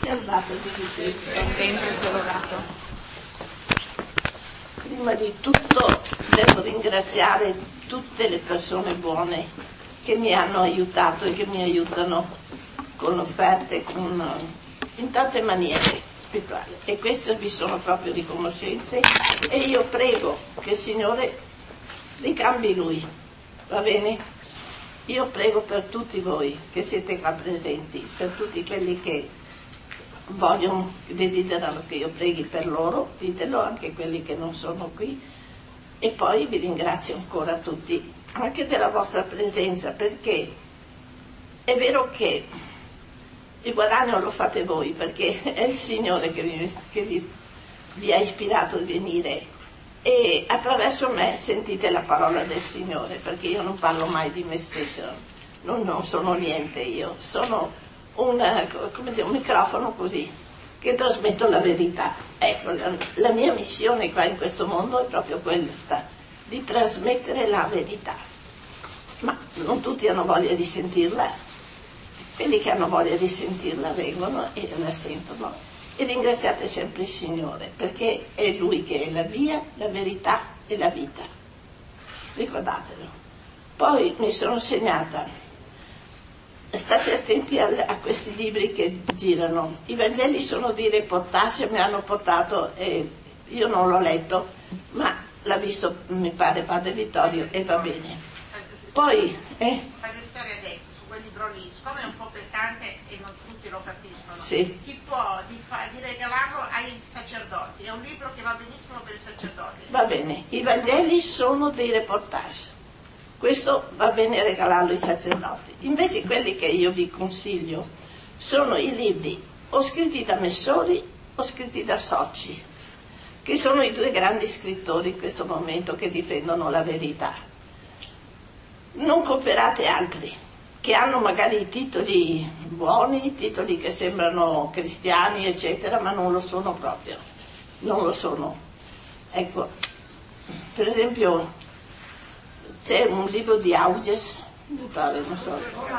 Mi ha dato di senso. È sempre solo dato. Prima di tutto devo ringraziare tutte le persone buone che mi hanno aiutato e che mi aiutano con offerte, in tante maniere spirituali. E queste vi sono proprio riconoscenze e io prego che il Signore ricambi Lui, va bene? Io prego per tutti voi che siete qua presenti, per tutti quelli che vogliono, desiderano che io preghi per loro, ditelo anche quelli che non sono qui, e poi vi ringrazio ancora tutti anche della vostra presenza, perché è vero che il guadagno lo fate voi, perché è il Signore che vi ha ispirato a venire e attraverso me sentite la parola del Signore, perché io non parlo mai di me stessa, non sono niente, io sono un microfono così che trasmetto la verità. Ecco, la mia missione qua in questo mondo è proprio questa, di trasmettere la verità, ma non tutti hanno voglia di sentirla. Quelli che hanno voglia di sentirla vengono e la sentono. E ringraziate sempre il Signore, perché è Lui che è la via, la verità e la vita. Ricordatelo. Poi mi sono segnata, state attenti a questi libri che girano. I Vangeli sono di reportage, mi hanno portato, io non l'ho letto, ma l'ha visto, mi pare, Padre Vittorio, e va bene. Poi... Padre Vittorio ha detto, su quel libro lì, siccome è un po' pesante e non tutti lo capiscono, sì, chi può di regalarlo ai sacerdoti, è un libro che va benissimo per i sacerdoti. Va bene, i Vangeli sono dei reportage, questo va bene regalarlo ai sacerdoti. Invece quelli che io vi consiglio sono i libri o scritti da Messori o scritti da Soci, che sono i due grandi scrittori in questo momento che difendono la verità. Non comprate altri che hanno magari titoli buoni, titoli che sembrano cristiani eccetera, ma non lo sono proprio, non lo sono. Ecco, per esempio c'è un libro di Auges, mi pare, non so,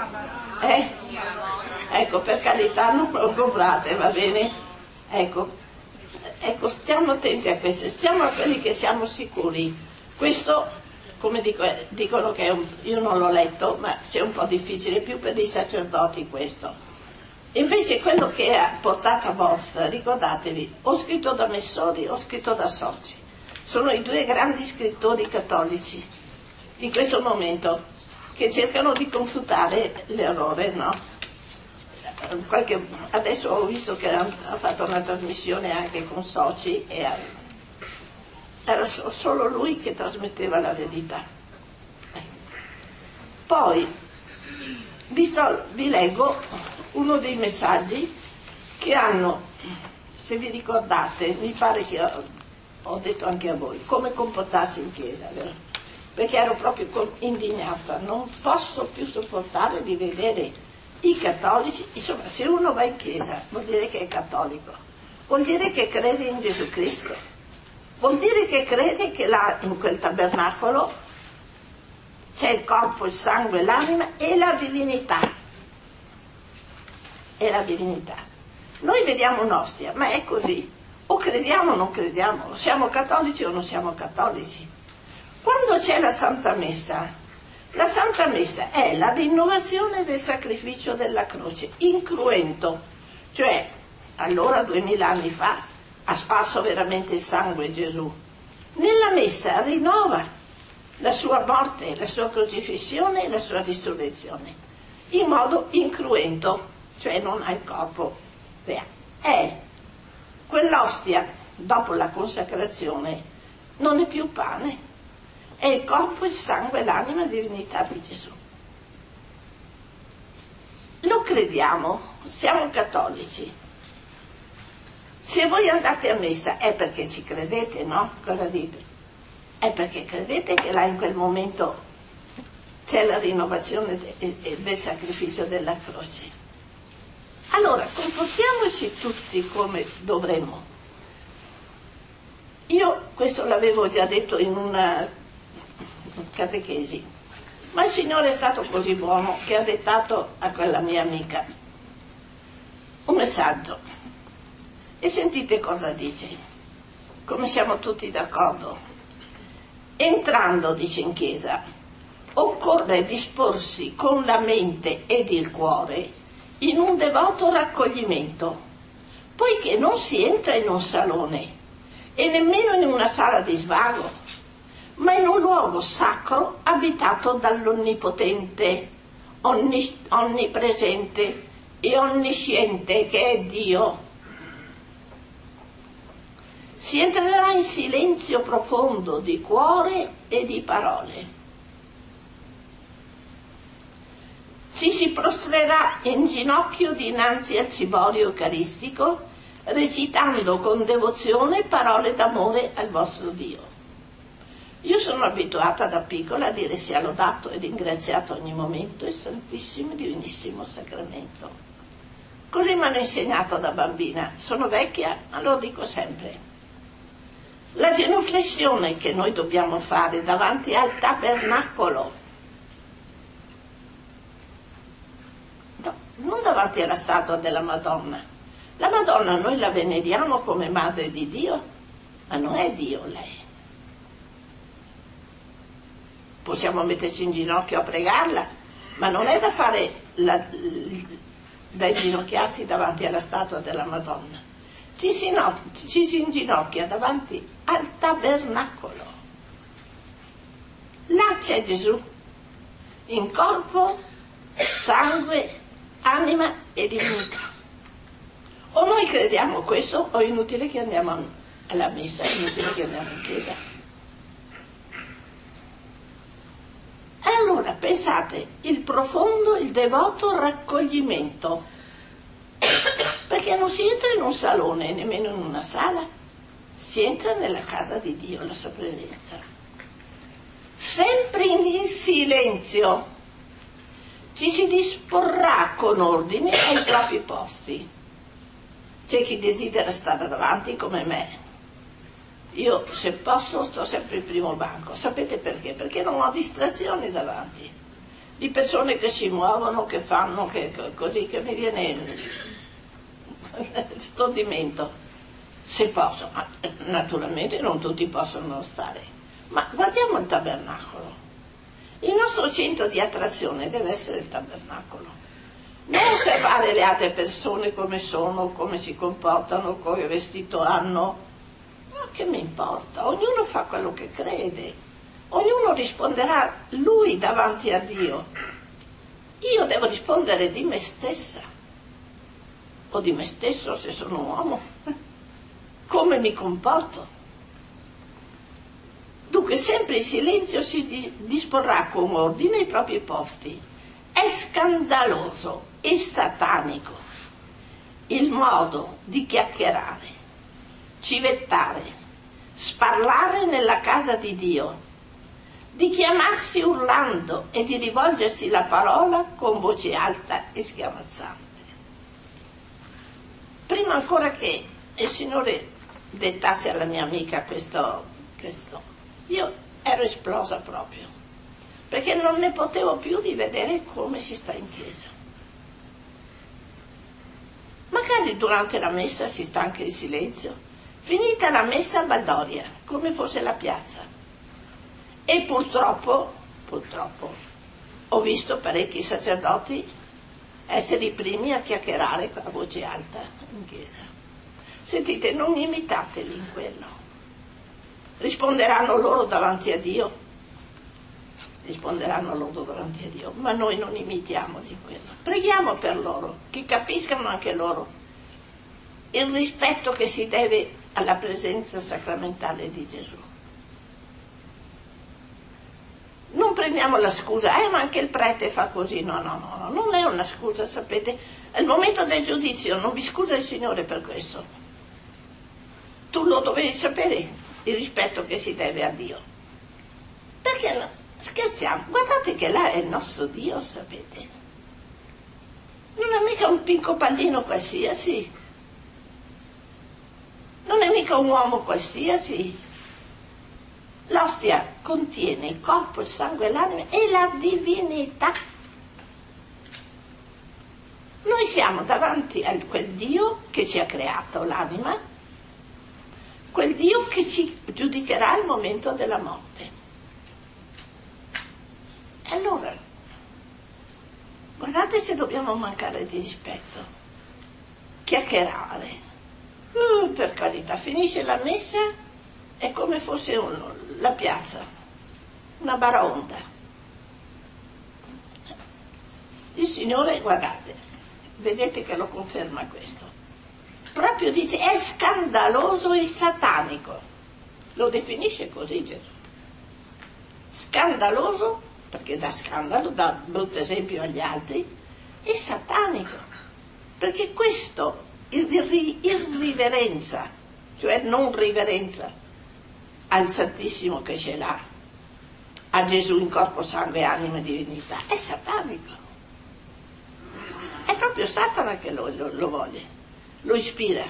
ecco, per carità non lo comprate, va bene? Ecco, stiamo attenti a queste, stiamo a quelli che siamo sicuri. Questo, come dicono che io non l'ho letto, ma sia un po' difficile più per i sacerdoti questo. Invece quello che è a portata vostra, ricordatevi, o scritto da Messori o scritto da Soci. Sono i due grandi scrittori cattolici in questo momento che cercano di confutare l'errore, no? Adesso ho visto che ha fatto una trasmissione anche con Soci e era solo lui che trasmetteva la verità. Poi vi leggo uno dei messaggi che hanno, se vi ricordate, mi pare che ho detto anche a voi, come comportarsi in chiesa, vero? Perché ero proprio indignata, non posso più sopportare di vedere i cattolici, insomma, se uno va in chiesa vuol dire che è cattolico, vuol dire che crede in Gesù Cristo. Vuol dire che crede che là in quel tabernacolo c'è il corpo, il sangue, l'anima e la divinità. E la divinità. Noi vediamo un'ostia, ma è così. O crediamo o non crediamo, o siamo cattolici o non siamo cattolici. Quando c'è la Santa Messa è la rinnovazione del sacrificio della croce, incruento, cioè allora 2000 anni fa ha sparso veramente il sangue Gesù. Nella messa rinnova la sua morte, la sua crocifissione e la sua risurrezione in modo incruento, cioè non ha il corpo reale. È quell'ostia dopo la consacrazione, non è più pane, è il corpo, il sangue, l'anima e la divinità di Gesù. Lo crediamo, siamo cattolici. Se voi andate a messa è perché ci credete, no? Cosa dite? È perché credete che là in quel momento c'è la rinnovazione del sacrificio della croce. Allora, comportiamoci tutti come dovremmo. Io questo l'avevo già detto in una catechesi, ma il Signore è stato così buono che ha dettato a quella mia amica: un messaggio e sentite cosa dice, come siamo tutti d'accordo. Entrando, dice, in chiesa, occorre disporsi con la mente ed il cuore in un devoto raccoglimento, poiché non si entra in un salone e nemmeno in una sala di svago, ma in un luogo sacro abitato dall'Onnipotente, onnipresente e onnisciente, che è Dio. Si entrerà in silenzio profondo di cuore e di parole. Ci si prostrerà in ginocchio dinanzi al ciborio eucaristico, recitando con devozione parole d'amore al vostro Dio. Io sono abituata da piccola a dire sia lodato ed ringraziato ogni momento il Santissimo e Divinissimo Sacramento. Così mi hanno insegnato da bambina. Sono vecchia, ma lo dico sempre. La genuflessione che noi dobbiamo fare davanti al tabernacolo, no, non davanti alla statua della Madonna. La Madonna noi la veneriamo come Madre di Dio, ma non è Dio lei. Possiamo metterci in ginocchio a pregarla, ma non è da fare da inginocchiarsi davanti alla statua della Madonna. Ci si inginocchia davanti al tabernacolo. Là c'è Gesù, in corpo, sangue, anima e divinità. O noi crediamo questo, o è inutile che andiamo alla messa, è inutile che andiamo in chiesa. E allora pensate, il profondo, il devoto raccoglimento, perché non si entra in un salone, nemmeno in una sala, si entra nella casa di Dio, la sua presenza. Sempre in silenzio ci si disporrà con ordine ai propri posti. C'è chi desidera stare davanti come me. Io, se posso, sto sempre il primo banco. Sapete perché? Perché non ho distrazioni davanti, di persone che si muovono, che fanno, così, che mi viene stordimento. Se posso, ma naturalmente non tutti possono stare. Ma guardiamo il tabernacolo. Il nostro centro di attrazione deve essere il tabernacolo. Non osservare le altre persone come sono, come si comportano, che vestito hanno. Ma che mi importa? Ognuno fa quello che crede. Ognuno risponderà lui davanti a Dio. Io devo rispondere di me stessa. O di me stesso se sono un uomo. Come mi comporto? Dunque sempre in silenzio si disporrà con ordine i propri posti. È scandaloso e satanico il modo di chiacchierare, civettare, sparlare nella casa di Dio, di chiamarsi urlando e di rivolgersi la parola con voce alta e schiamazzante. Prima ancora che il Signore dettasse alla mia amica questo, io ero esplosa proprio, perché non ne potevo più di vedere come si sta in chiesa. Magari durante la messa si sta anche in silenzio, finita la messa baldoria, come fosse la piazza. E purtroppo, ho visto parecchi sacerdoti essere i primi a chiacchierare a voce alta in chiesa. Sentite, non imitateli in quello. Risponderanno loro davanti a Dio, ma noi non imitiamoli in quello. Preghiamo per loro, che capiscano anche loro il rispetto che si deve alla presenza sacramentale di Gesù. Non prendiamo la scusa, ma anche il prete fa così. No, non è una scusa, sapete. Al momento del giudizio non vi scusa il Signore per questo. Tu lo dovevi sapere, il rispetto che si deve a Dio. Perché no? Scherziamo, guardate che là è il nostro Dio, sapete. Non è mica un pinco pallino qualsiasi, non è mica un uomo qualsiasi. L'ostia contiene il corpo, il sangue, l'anima e la divinità. Noi siamo davanti a quel Dio che ci ha creato l'anima, quel Dio che ci giudicherà al momento della morte. E allora, guardate se dobbiamo mancare di rispetto, chiacchierare. Per carità, finisce la messa, è come fosse la piazza, una baraonda. Il Signore, guardate, vedete che lo conferma questo. Proprio dice, è scandaloso e satanico. Lo definisce così Gesù. Scandaloso, perché dà scandalo, dà brutto esempio agli altri, e satanico, perché questo, irriverenza, cioè non riverenza al Santissimo che ce l'ha, a Gesù in corpo, sangue, anima e divinità, è satanico. È proprio Satana che lo vuole, lo ispira.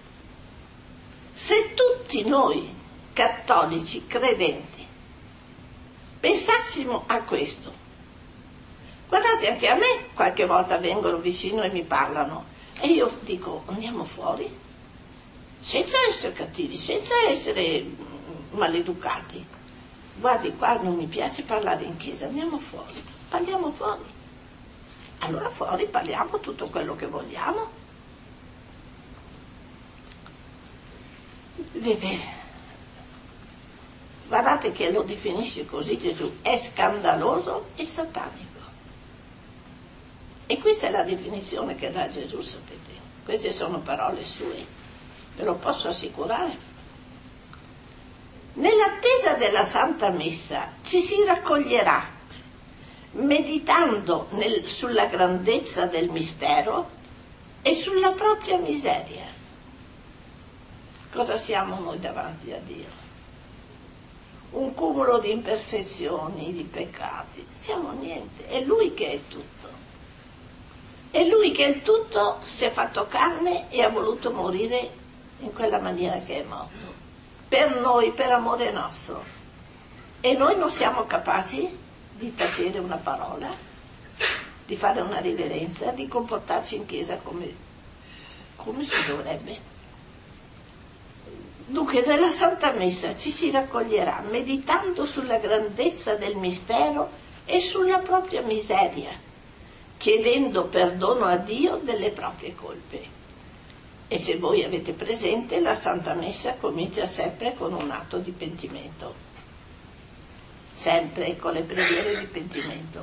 Se tutti noi cattolici credenti pensassimo a questo, guardate, anche a me qualche volta vengono vicino e mi parlano e io dico andiamo fuori, senza essere cattivi, senza essere maleducati. Guardi, qua non mi piace parlare in chiesa, andiamo fuori, parliamo fuori. Allora fuori parliamo tutto quello che vogliamo. Vedete, guardate che lo definisce così Gesù, è scandaloso e satanico. E questa è la definizione che dà Gesù, sapete. Queste sono parole sue, ve lo posso assicurare. Nell'attesa della Santa Messa ci si raccoglierà meditando sulla grandezza del mistero e sulla propria miseria. Cosa siamo noi davanti a Dio? Un cumulo di imperfezioni, di peccati. Siamo niente, è Lui che è tutto. È Lui che è il tutto, si è fatto carne e ha voluto morire in quella maniera che è morto. Per noi, per amore nostro. E noi non siamo capaci di tacere una parola, di fare una riverenza, di comportarci in chiesa come si dovrebbe. Dunque nella Santa Messa ci si raccoglierà meditando sulla grandezza del mistero e sulla propria miseria, chiedendo perdono a Dio delle proprie colpe. E se voi avete presente, la Santa Messa comincia sempre con un atto di pentimento. Sempre con le preghiere di pentimento,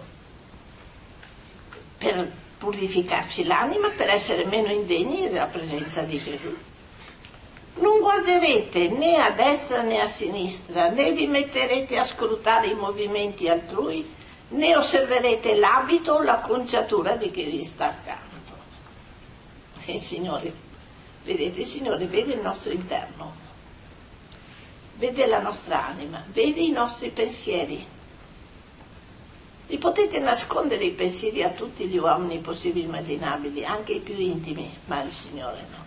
per purificarci l'anima, per essere meno indegni della presenza di Gesù. Non guarderete né a destra né a sinistra, né vi metterete a scrutare i movimenti altrui, né osserverete l'abito o la conciatura di chi vi sta accanto. Il Signore, vedete, il Signore vede il nostro interno, vede la nostra anima, vede i nostri pensieri. Vi potete nascondere i pensieri a tutti gli uomini possibili e immaginabili, anche i più intimi, ma il Signore no.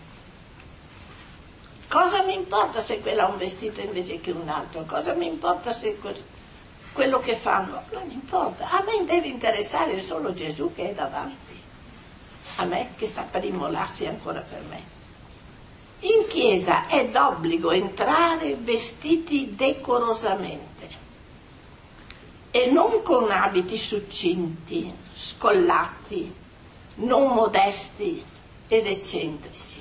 Cosa mi importa se quello ha un vestito invece che un altro? Cosa mi importa se quello che fanno? Non importa. A me deve interessare solo Gesù che è davanti. A me che sta per immolarsi ancora per me. In chiesa è d'obbligo entrare vestiti decorosamente e non con abiti succinti, scollati, non modesti ed eccentrici.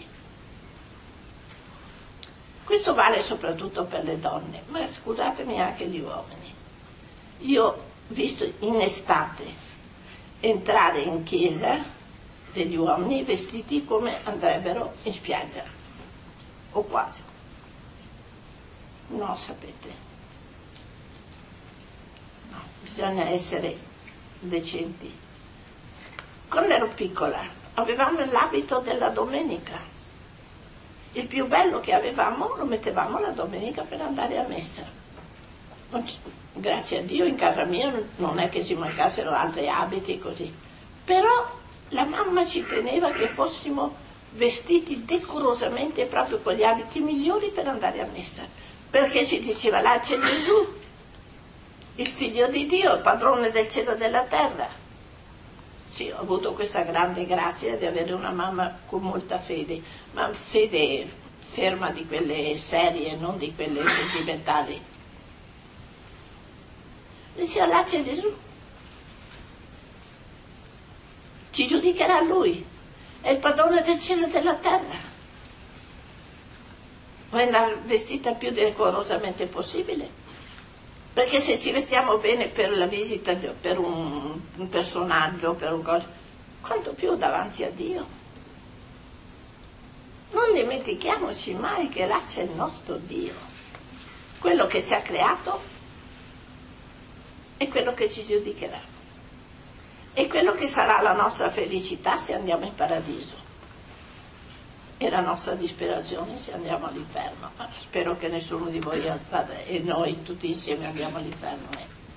Questo vale soprattutto per le donne, ma scusatemi anche gli uomini. Io ho visto in estate entrare in chiesa degli uomini vestiti come andrebbero in spiaggia, o quasi. No, sapete. No, bisogna essere decenti. Quando ero piccola avevamo l'abito della domenica. Il più bello che avevamo lo mettevamo la domenica per andare a messa. Grazie a Dio in casa mia non è che ci mancassero altri abiti così, però la mamma ci teneva che fossimo vestiti decorosamente proprio con gli abiti migliori per andare a messa, perché ci diceva là c'è Gesù, il figlio di Dio, il padrone del cielo e della terra. Sì, ho avuto questa grande grazia di avere una mamma con molta fede, ma fede ferma di quelle serie, non di quelle sentimentali. Diceva, là c'è Gesù, ci giudicherà Lui, è il padrone del cielo e della terra. Vuoi andare vestita più decorosamente possibile? Perché se ci vestiamo bene per la visita, per un personaggio, per un cosa, quanto più davanti a Dio. Non dimentichiamoci mai che là c'è il nostro Dio, quello che ci ha creato e quello che ci giudicherà. E quello che sarà la nostra felicità se andiamo in paradiso. E la nostra disperazione se andiamo all'inferno. Spero che nessuno di voi vada, e noi tutti insieme andiamo all'inferno.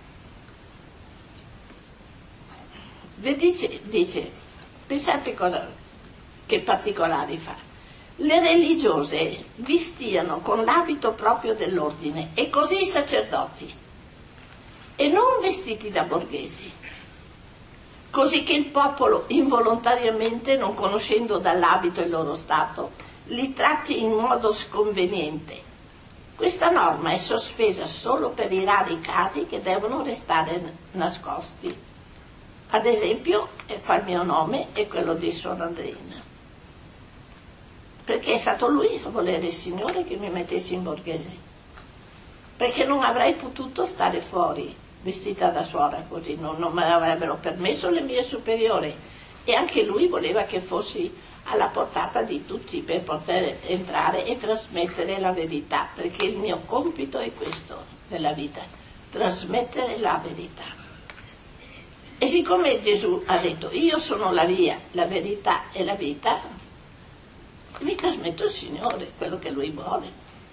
Dice, pensate che particolari fa. Le religiose vestivano con l'abito proprio dell'ordine e così i sacerdoti, e non vestiti da borghesi, così che il popolo involontariamente, non conoscendo dall'abito il loro stato, li tratti in modo sconveniente. Questa norma è sospesa solo per i rari casi che devono restare nascosti. Ad esempio, fa il mio nome e quello di Suor Andreina, perché è stato lui a volere il Signore che mi mettessi in borghese, perché non avrei potuto stare fuori vestita da suora così, non me l'avrebbero permesso le mie superiori, e anche lui voleva che fossi alla portata di tutti per poter entrare e trasmettere la verità, perché il mio compito è questo nella vita, trasmettere la verità. E siccome Gesù ha detto io sono la via, la verità e la vita, vi trasmetto il Signore, quello che Lui vuole.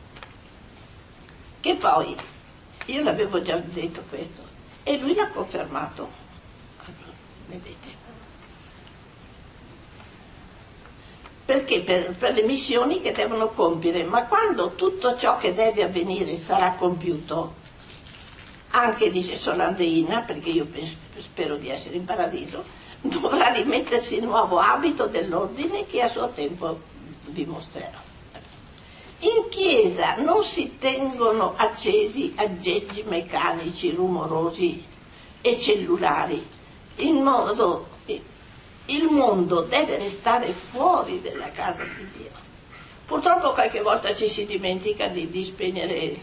Che poi, io l'avevo già detto questo, e Lui l'ha confermato. Allora, vedete. Perché per le missioni che devono compiere, ma quando tutto ciò che deve avvenire sarà compiuto, anche dice Solandeina, perché io spero di essere in paradiso, dovrà rimettersi il nuovo abito dell'ordine che a suo tempo vi mostrerò. In chiesa non si tengono accesi aggeggi meccanici rumorosi e cellulari, il mondo deve restare fuori della casa di Dio. Purtroppo qualche volta ci si dimentica di spegnere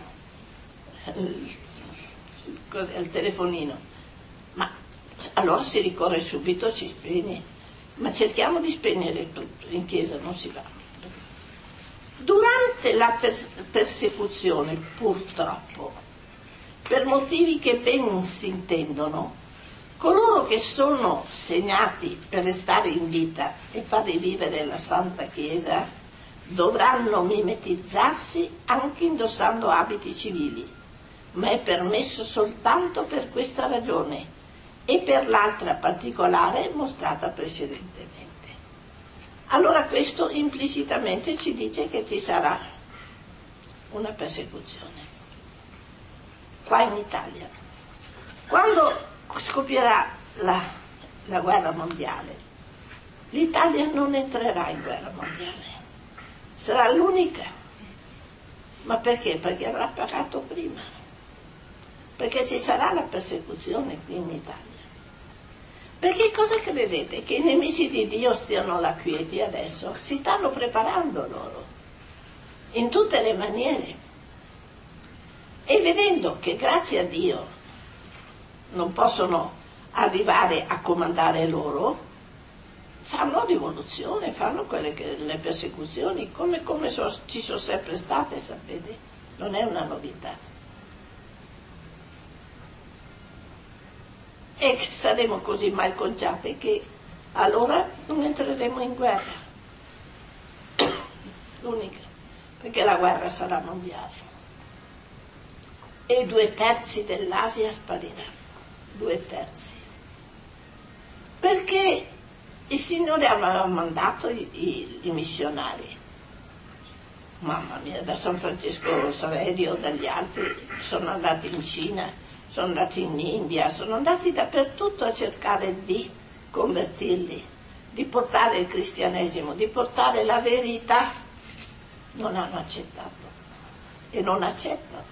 il telefonino, ma allora si ricorre subito, si spegne, ma cerchiamo di spegnere tutto, in chiesa non si va. Durante la persecuzione, purtroppo, per motivi che ben si intendono, coloro che sono segnati per restare in vita e far rivivere la Santa Chiesa dovranno mimetizzarsi anche indossando abiti civili, ma è permesso soltanto per questa ragione e per l'altra particolare mostrata precedentemente. Allora questo implicitamente ci dice che ci sarà una persecuzione qua in Italia. Quando scoppierà la guerra mondiale, l'Italia non entrerà in guerra mondiale, sarà l'unica. Ma perché? Perché avrà pagato prima, perché ci sarà la persecuzione qui in Italia. Perché cosa credete? Che i nemici di Dio stiano là quieti adesso? Si stanno preparando loro, in tutte le maniere. E vedendo che grazie a Dio non possono arrivare a comandare loro, fanno rivoluzione, fanno le persecuzioni, come ci sono sempre state, sapete? Non è una novità. E saremo così malconciate che allora non entreremo in guerra. L'unica, perché la guerra sarà mondiale. E 2/3 dell'Asia sparirà. 2/3. Perché il Signore aveva mandato i missionari. Mamma mia, da San Francesco Saverio, dagli altri, sono andati in Cina, sono andati in India, sono andati dappertutto a cercare di convertirli, di portare il cristianesimo, di portare la verità, non hanno accettato e non accettano.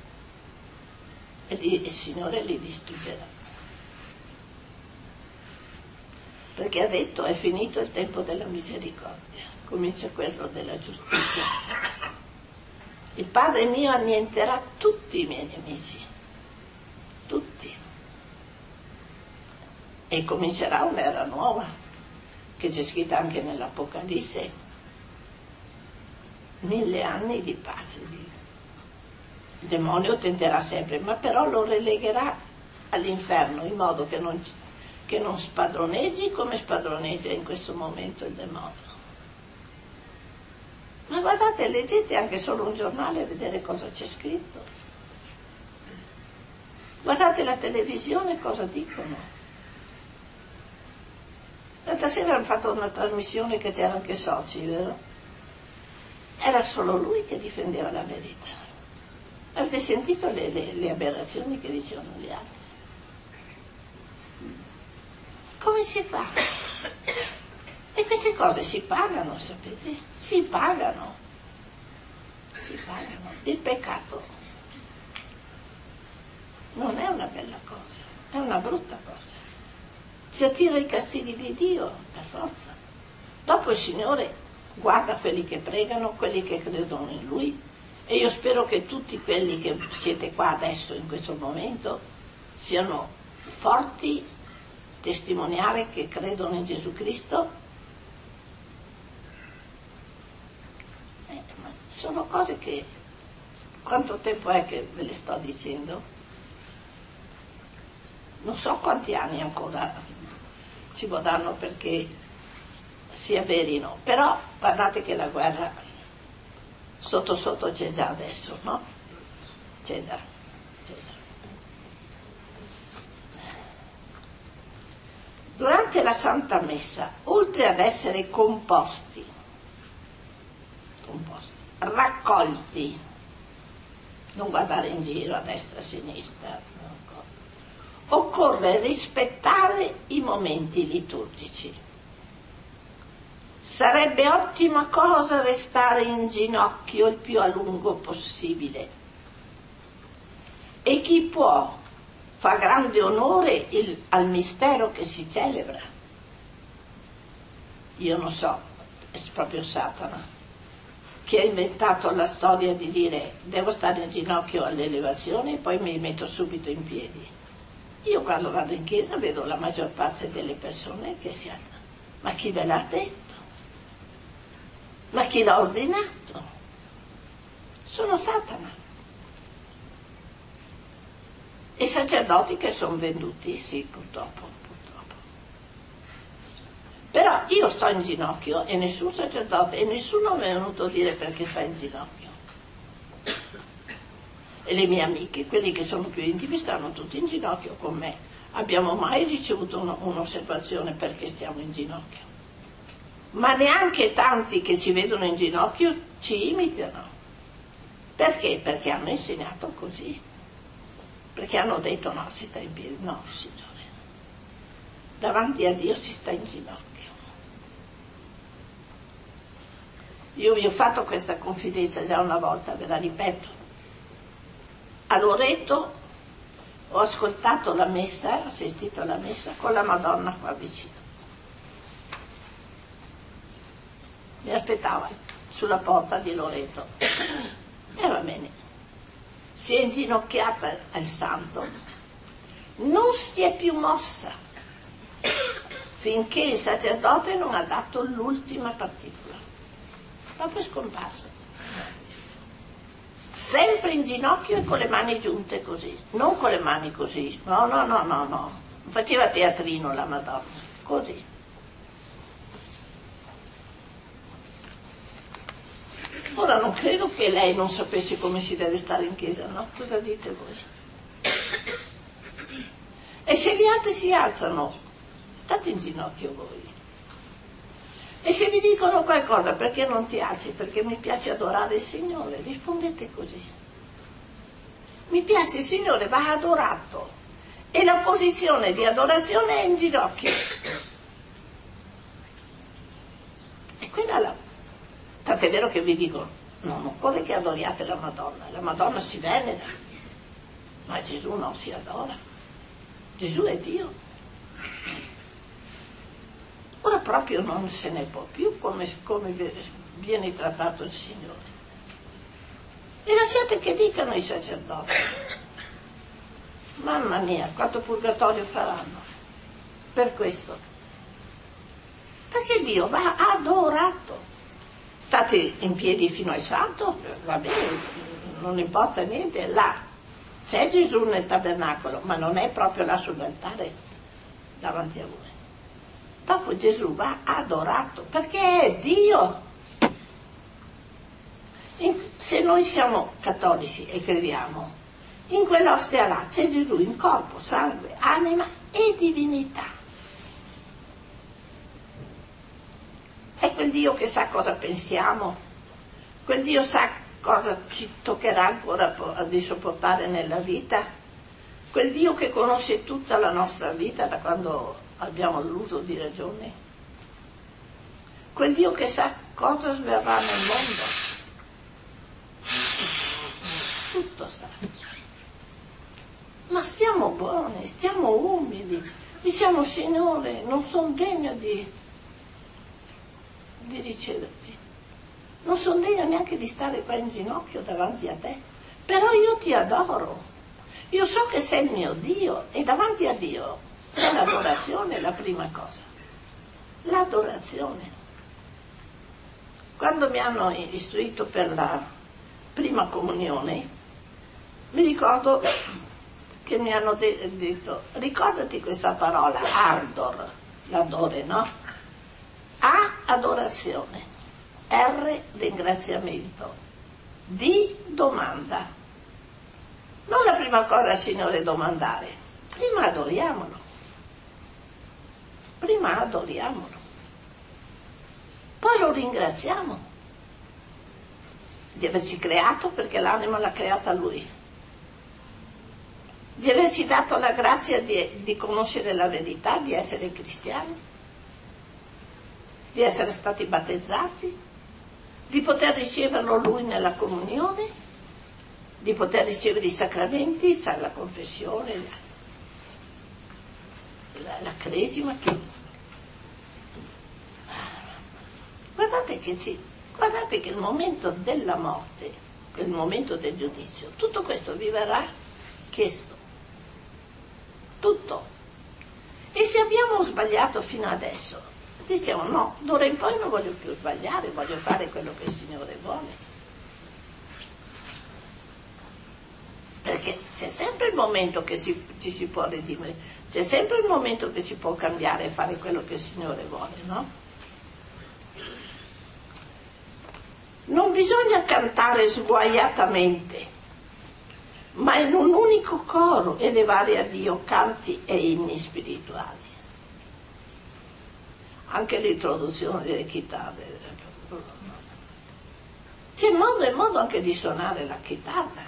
E lì il Signore li distruggerà. Perché ha detto: è finito il tempo della misericordia, comincia quello della giustizia. Il Padre mio annienterà tutti i miei nemici, tutti. E comincerà un'era nuova, che c'è scritta anche nell'Apocalisse, 1000 anni di pace. Il demonio tenterà sempre, ma però lo relegherà all'inferno, in modo che non spadroneggi come spadroneggia in questo momento il demonio. Ma guardate, leggete anche solo un giornale a vedere cosa c'è scritto. Guardate la televisione, cosa dicono. L'altra sera hanno fatto una trasmissione che c'erano anche soci, vero? Era solo lui che difendeva la verità. Avete sentito le aberrazioni che dicevano gli altri? Come si fa? E queste cose si pagano, sapete? Si pagano. Il peccato non è una bella cosa, è una brutta cosa. Ci attira i castighi di Dio, per forza. Dopo il Signore guarda quelli che pregano, quelli che credono in Lui, e io spero che tutti quelli che siete qua adesso, in questo momento, siano forti, testimoniare che credono in Gesù Cristo. Ma sono cose che, quanto tempo è che ve le sto dicendo? Non so quanti anni ancora ci vorranno perché si avverino, però guardate che la guerra sotto sotto c'è già adesso, no? C'è già. Durante la Santa Messa, oltre ad essere composti, raccolti, non guardare in giro a destra e a sinistra, occorre rispettare i momenti liturgici. Sarebbe ottima cosa restare in ginocchio il più a lungo possibile. E chi può fa grande onore al mistero che si celebra. Io non so, è proprio Satana che ha inventato la storia di dire: devo stare in ginocchio all'elevazione e poi mi metto subito in piedi. Io quando vado in chiesa vedo la maggior parte delle persone che si alzano. Ma chi ve l'ha detto? Ma chi l'ha ordinato? Sono Satana. E sacerdoti che sono venduti, sì, purtroppo. Però io sto in ginocchio e nessun sacerdote e nessuno mi è venuto a dire perché sta in ginocchio. E le mie amiche, quelli che sono più intimi, stanno tutti in ginocchio con me. Abbiamo mai ricevuto un'osservazione perché stiamo in ginocchio? Ma neanche tanti che si vedono in ginocchio ci imitano. Perché? Perché hanno insegnato così. Perché hanno detto: no, si sta in piedi. No, Signore. Davanti a Dio si sta in ginocchio. Io vi ho fatto questa confidenza già una volta, ve la ripeto. A Loreto ho ascoltato la messa, assistito alla messa con la Madonna qua vicino. Mi aspettava sulla porta di Loreto. E va bene. Si è inginocchiata al santo. Non si è più mossa finché il sacerdote non ha dato l'ultima particola. Proprio scomparsa. Sempre in ginocchio e con le mani giunte così, non con le mani così, no, non faceva teatrino la Madonna, così. Ora non credo che lei non sapesse come si deve stare in chiesa, no? Cosa dite voi? E se gli altri si alzano, state in ginocchio voi. E se vi dicono qualcosa, perché non ti alzi? Perché mi piace adorare il Signore, rispondete così. Mi piace il Signore, va adorato. E la posizione di adorazione è in ginocchio. Tant'è vero che vi dico, non occorre che adoriate la Madonna si venera, ma Gesù non si adora. Gesù è Dio. Ora proprio non se ne può più come viene trattato il Signore. E lasciate che dicano i sacerdoti. Mamma mia, quanto purgatorio faranno per questo. Perché Dio va adorato. State in piedi fino al santo, va bene, non importa niente, là c'è Gesù nel tabernacolo, ma non è proprio là sull'altare davanti a voi. Dopo Gesù va adorato, perché è Dio. Se noi siamo cattolici e crediamo, in quell'ostia là c'è Gesù in corpo, sangue, anima e divinità. È quel Dio che sa cosa pensiamo, quel Dio sa cosa ci toccherà ancora di sopportare nella vita, quel Dio che conosce tutta la nostra vita da quando abbiamo l'uso di ragione, quel Dio che sa cosa sverrà nel mondo, tutto sa. Ma stiamo buoni, stiamo umili, diciamo Signore, non sono degno di riceverti, non sono degno neanche di stare qua in ginocchio davanti a te, però io ti adoro, io so che sei il mio Dio e davanti a Dio c'è l'adorazione, la prima cosa, l'adorazione. Quando mi hanno istruito per la prima comunione, mi ricordo che mi hanno detto, ricordati questa parola, ardor, l'adore, no? A, adorazione, R, ringraziamento, D, domanda. Non la prima cosa, Signore, domandare, prima adoriamolo, poi lo ringraziamo di averci creato, perché l'anima l'ha creata Lui, di averci dato la grazia di conoscere la verità, di essere cristiani, di essere stati battezzati, di poter riceverlo Lui nella comunione, di poter ricevere i sacramenti, la confessione, la cresima. Guardate che il momento della morte, il momento del giudizio, tutto questo vi verrà chiesto. Tutto. E se abbiamo sbagliato fino adesso, diciamo no, d'ora in poi non voglio più sbagliare, voglio fare quello che il Signore vuole. Perché c'è sempre il momento che ci si può redimere, c'è sempre il momento che si può cambiare e fare quello che il Signore vuole, no? Non bisogna cantare sguaiatamente, ma in un unico coro elevare a Dio canti e inni spirituali. Anche l'introduzione delle chitarre. C'è modo e modo anche di suonare la chitarra.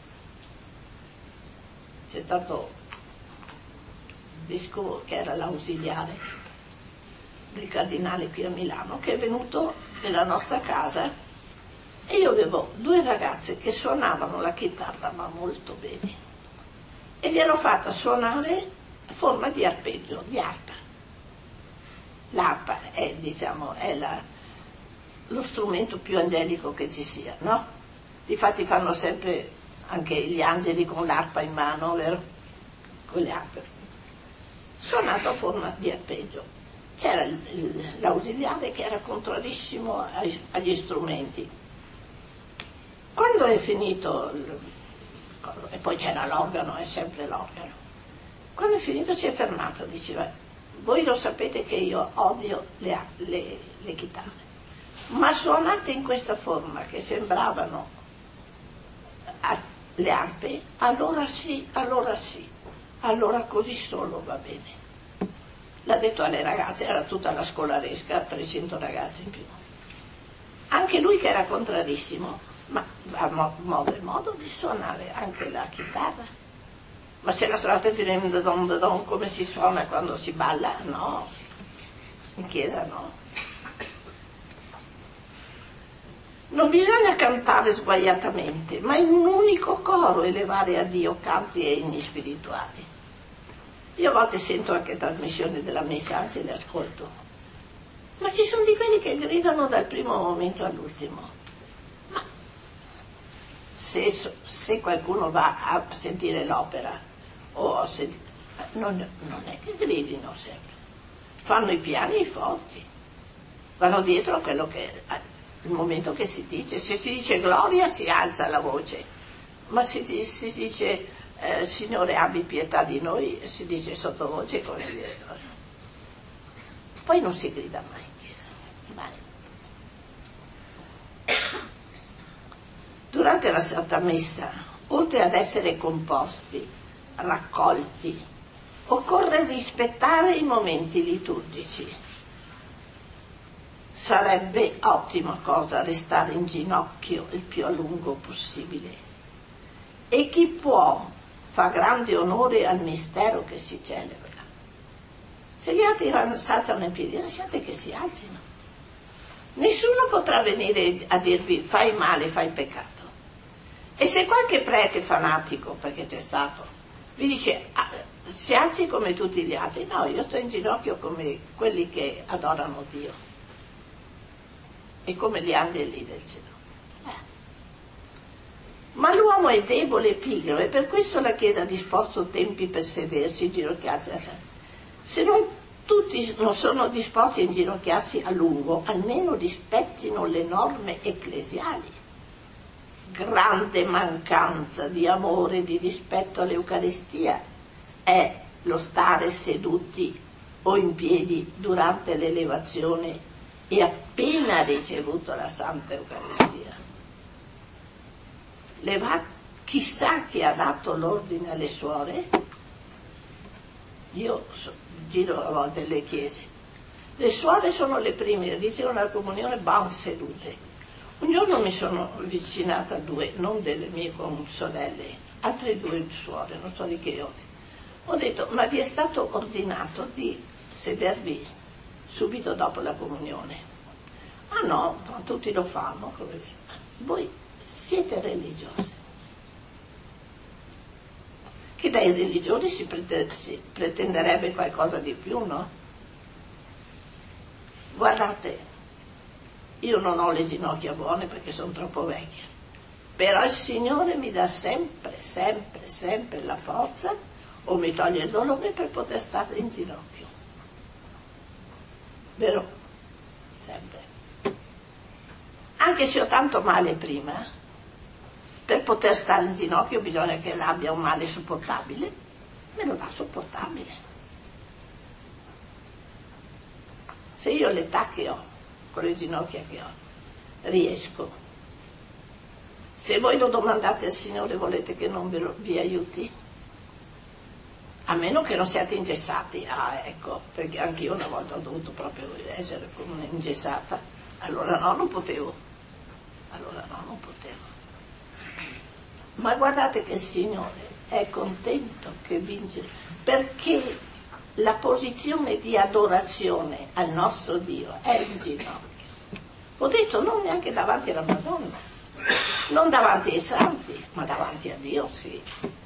C'è stato un vescovo che era l'ausiliare del cardinale qui a Milano, che è venuto nella nostra casa, e io avevo 2 ragazze che suonavano la chitarra ma molto bene, e gliel'ho fatta suonare a forma di arpeggio, di arpa. L'arpa è, diciamo, è lo strumento più angelico che ci sia, no? Difatti fanno sempre anche gli angeli con l'arpa in mano, vero? Con le arpe. Suonato a forma di arpeggio. C'era l'ausiliare che era contrarissimo agli strumenti. Quando è finito, e poi c'era l'organo, è sempre l'organo, quando è finito si è fermato, diceva: voi lo sapete che io odio le chitarre, ma suonate in questa forma che sembravano le arpe, allora sì, allora così solo va bene. L'ha detto alle ragazze, era tutta la scolaresca, 300 ragazze in più. Anche lui che era contrarissimo, ma ha modo e modo di suonare anche la chitarra. Ma se la suonate don come si suona quando si balla? No, in chiesa no. Non bisogna cantare sguaiatamente, ma in un unico coro elevare a Dio canti e inni spirituali. Io a volte sento anche trasmissioni della messa, anzi le ascolto, ma ci sono di quelli che gridano dal primo momento all'ultimo. Ma se qualcuno va a sentire l'opera o a non è che gridino sempre, fanno i piani forti, vanno dietro a quello che il momento che si dice. Se si dice gloria si alza la voce, ma se si dice Signore abbi pietà di noi, si dice sottovoce, come dire. Poi non si grida mai in chiesa. Durante la Santa Messa, oltre ad essere composti, raccolti, occorre rispettare i momenti liturgici. Sarebbe ottima cosa restare in ginocchio il più a lungo possibile. E chi può fa grande onore al mistero che si celebra. Se gli altri si alzano in piedi, lasciate che si alzino. Nessuno potrà venire a dirvi fai male, fai peccato. E se qualche prete fanatico, perché c'è stato, vi dice si alzi come tutti gli altri, no, io sto in ginocchio come quelli che adorano Dio e come gli angeli del cielo. Ma l'uomo è debole e pigro e per questo la Chiesa ha disposto tempi per sedersi, inginocchiarsi. Se non tutti non sono disposti a inginocchiarsi a lungo, almeno rispettino le norme ecclesiali. Grande mancanza di amore e di rispetto all'Eucaristia è lo stare seduti o in piedi durante l'elevazione e appena ricevuto la Santa Eucaristia. Chissà chi ha dato l'ordine alle suore. Io giro a volte le chiese, le suore sono le prime, ricevono la comunione, bam, sedute. Un giorno mi sono avvicinata a due, non delle mie consorelle, altre due suore, non so di che ore. Ho detto, ma vi è stato ordinato di sedervi subito dopo la comunione? Ah no, tutti lo fanno. Voi siete religiose. Che dai religiosi si pretenderebbe qualcosa di più, no? Guardate, io non ho le ginocchia buone perché sono troppo vecchia, però il Signore mi dà sempre, sempre, sempre la forza o mi toglie il dolore per poter stare in ginocchio. Vero? Sempre. Anche se ho tanto male prima, per poter stare in ginocchio bisogna che l'abbia un male sopportabile, me lo dà sopportabile. Se io l'età che ho, con le ginocchia che ho, riesco, se voi lo domandate al Signore volete che non vi aiuti? A meno che non siate ingessati, ecco, perché anche io una volta ho dovuto proprio essere come ingessata, allora no, non potevo. Ma guardate che il Signore è contento che vince, perché la posizione di adorazione al nostro Dio è in ginocchio. Ho detto non neanche davanti alla Madonna, non davanti ai santi, ma davanti a Dio, sì.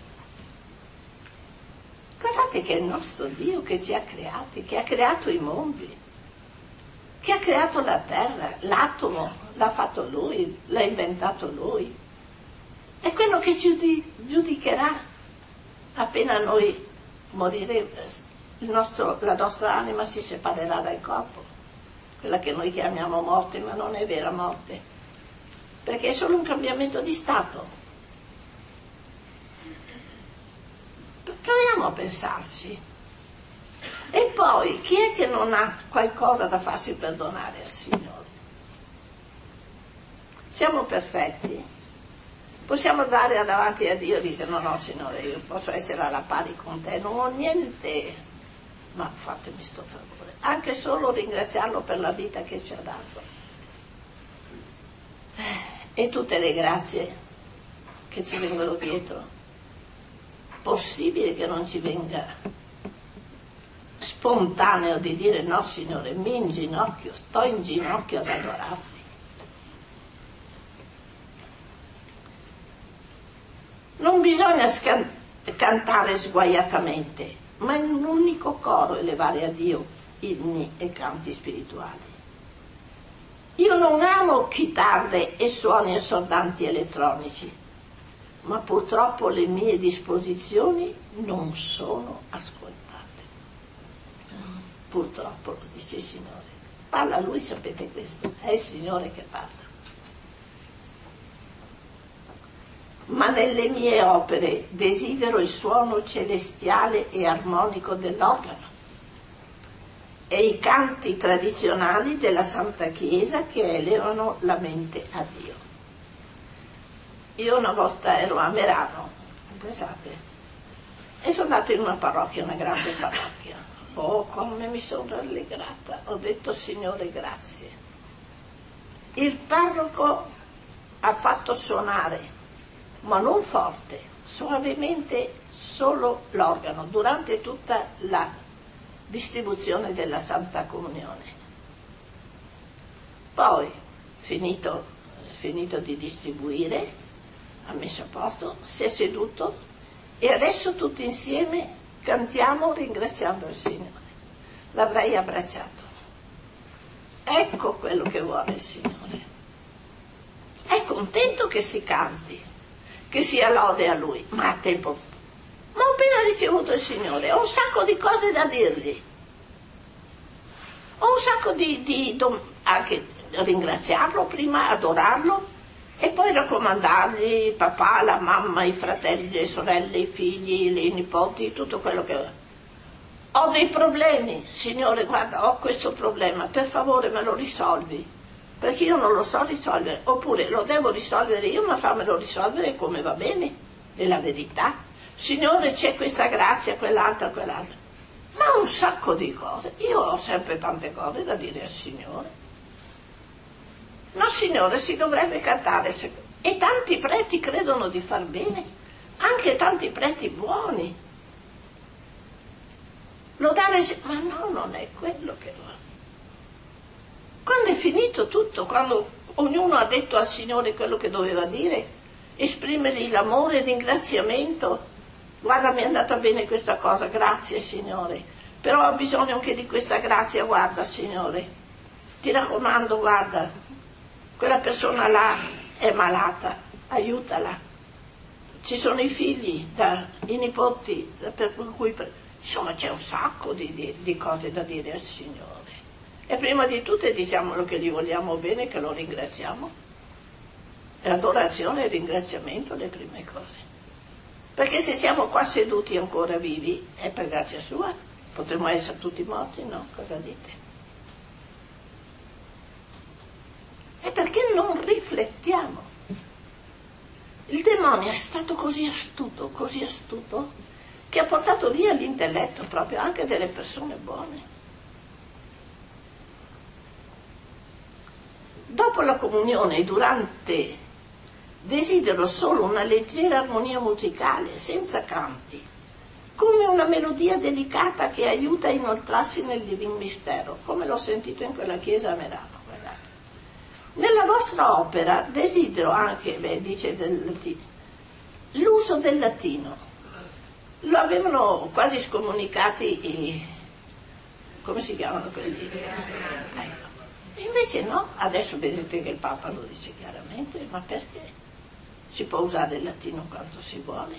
Guardate che è il nostro Dio che ci ha creati, che ha creato i mondi, che ha creato la terra, l'atomo l'ha fatto Lui, l'ha inventato Lui. È quello che ci giudicherà appena noi moriremo, la nostra anima si separerà dal corpo, quella che noi chiamiamo morte, ma non è vera morte, perché è solo un cambiamento di stato. Proviamo a pensarci. E poi, chi è che non ha qualcosa da farsi perdonare al Signore? Siamo perfetti? Possiamo andare davanti a Dio e dire no Signore, io posso essere alla pari con te, non ho niente, ma fatemi sto favore, anche solo ringraziarlo per la vita che ci ha dato e tutte le grazie che ci vengono dietro. Possibile che non ci venga spontaneo di dire no Signore, mi inginocchio, sto in ginocchio ad adorarti. Non bisogna cantare sguaiatamente, ma in un unico coro elevare a Dio inni e canti spirituali. Io non amo chitarre e suoni assordanti elettronici, ma purtroppo le mie disposizioni non sono ascoltate. Purtroppo, lo dice il Signore. Parla Lui, sapete questo, è il Signore che parla. Ma nelle mie opere desidero il suono celestiale e armonico dell'organo e i canti tradizionali della Santa Chiesa che elevano la mente a Dio. Io una volta ero a Merano, pensate, e sono andata in una parrocchia, una grande parrocchia. Oh, come mi sono rallegrata, ho detto Signore grazie. Il parroco ha fatto suonare, ma non forte, suavemente solo l'organo durante tutta la distribuzione della Santa Comunione. Poi, finito di distribuire, ha messo a posto, si è seduto e adesso tutti insieme cantiamo ringraziando il Signore. L'avrei abbracciato. Ecco quello che vuole il Signore. È contento che si canti, che sia lode a Lui, ma a tempo. Ma ho appena ricevuto il Signore, ho un sacco di cose da dirgli. Ho un sacco di anche ringraziarlo prima, adorarlo e poi raccomandargli il papà, la mamma, i fratelli, le sorelle, i figli, i nipoti, tutto quello che ho dei problemi. Signore, guarda, ho questo problema, per favore me lo risolvi, perché io non lo so risolvere, oppure lo devo risolvere io, ma fammelo risolvere come va bene, nella verità. Signore, c'è questa grazia, quell'altra, ma un sacco di cose. Io ho sempre tante cose da dire al Signore. No, Signore, si dovrebbe cantare, e tanti preti credono di far bene, anche tanti preti buoni. Lodare, ma no, non è quello che va. Quando è finito tutto, quando ognuno ha detto al Signore quello che doveva dire, esprimergli l'amore, il ringraziamento, guarda mi è andata bene questa cosa, grazie Signore, però ho bisogno anche di questa grazia, guarda Signore, ti raccomando, guarda, quella persona là è malata, aiutala, ci sono i figli, i nipoti, per cui insomma c'è un sacco di cose da dire al Signore. E prima di tutto diciamolo che gli vogliamo bene, che lo ringraziamo. L'adorazione e il ringraziamento le prime cose. Perché se siamo qua seduti ancora vivi è per grazia sua, potremmo essere tutti morti, no? Cosa dite? E perché non riflettiamo? Il demonio è stato così astuto, che ha portato via l'intelletto proprio anche delle persone buone. Dopo la comunione e durante desidero solo una leggera armonia musicale, senza canti, come una melodia delicata che aiuta a inoltrarsi nel divin mistero, come l'ho sentito in quella chiesa a Merano. Guardate. Nella vostra opera desidero anche, dice l'uso del latino. Lo avevano quasi scomunicati come si chiamano quelli? Invece no, adesso vedete che il Papa lo dice chiaramente, ma perché? Si può usare il latino quanto si vuole.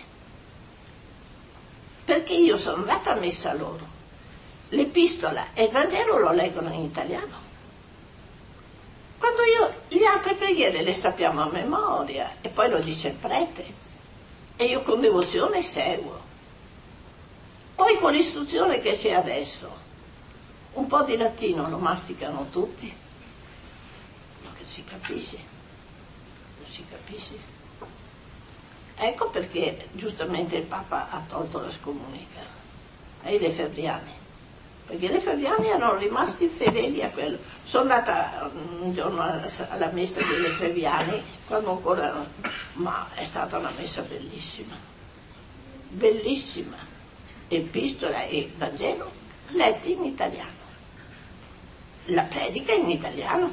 Perché io sono andata a messa loro, l'epistola e il Vangelo lo leggono in italiano. Quando le altre preghiere le sappiamo a memoria, e poi lo dice il prete, e io con devozione seguo. Poi con l'istruzione che c'è adesso, un po' di latino lo masticano tutti, ma che si capisce, lo si capisce. Ecco perché giustamente il Papa ha tolto la scomunica ai lefebvriani, perché i lefebvriani erano rimasti fedeli a quello. Sono andata un giorno alla messa dei lefebvriani, quando ancora, ma è stata una messa bellissima, bellissima, epistola e Vangelo letti in italiano, la predica in italiano,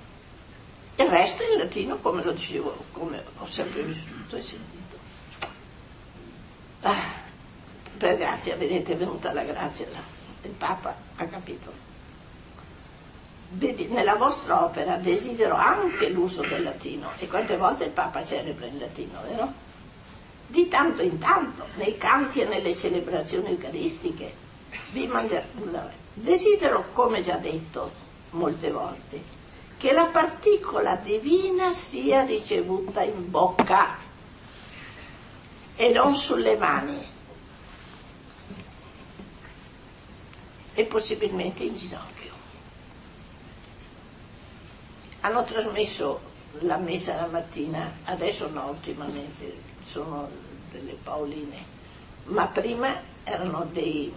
il resto in latino, come lo dicevo, come ho sempre vissuto e sentito. Per grazia, vedete, è venuta la grazia, il Papa ha capito. Vedi, nella vostra opera desidero anche l'uso del latino, e quante volte il Papa celebra in latino, vero? Di tanto in tanto, nei canti e nelle celebrazioni eucaristiche, desidero, come già detto molte volte, che la particola divina sia ricevuta in bocca e non sulle mani, e possibilmente in ginocchio. Hanno trasmesso la messa la mattina, adesso no, ultimamente sono delle Paoline, ma prima erano quelli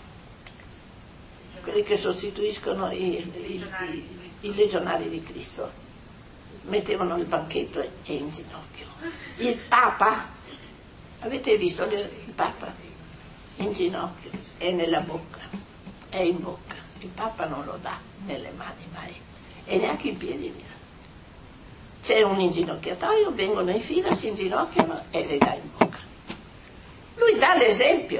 che sostituiscono i legionari di Cristo, mettevano il banchetto e in ginocchio. Il Papa, avete visto il Papa? In ginocchio e nella bocca, è in bocca. Il Papa non lo dà nelle mani mai, e neanche in piedi. C'è un inginocchiatoio, vengono in fila, si inginocchiano e le dà in bocca. Lui dà l'esempio.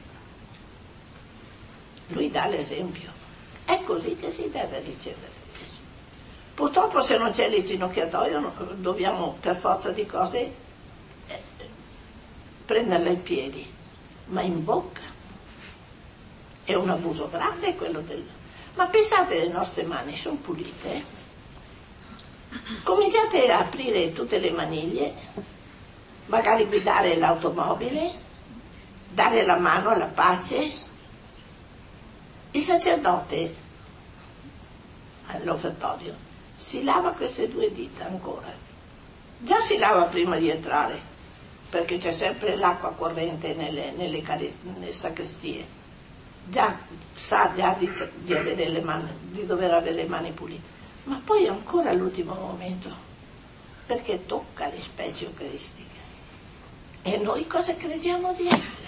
Lui dà l'esempio. È così che si deve ricevere Gesù. Purtroppo se non c'è l'inginocchiatoio dobbiamo per forza di cose prenderla in piedi, ma in bocca. È un abuso grande quello Ma pensate, le nostre mani sono pulite. Cominciate a aprire tutte le maniglie, magari guidare l'automobile, dare la mano alla pace. Il sacerdote all'offertorio si lava queste 2 dita ancora. Già si lava prima di entrare, perché c'è sempre l'acqua corrente nelle sacrestie. Già sa di avere le mani, di dover avere le mani pulite. Ma poi ancora all'ultimo momento, perché tocca le specie eucaristiche. E noi cosa crediamo di essere?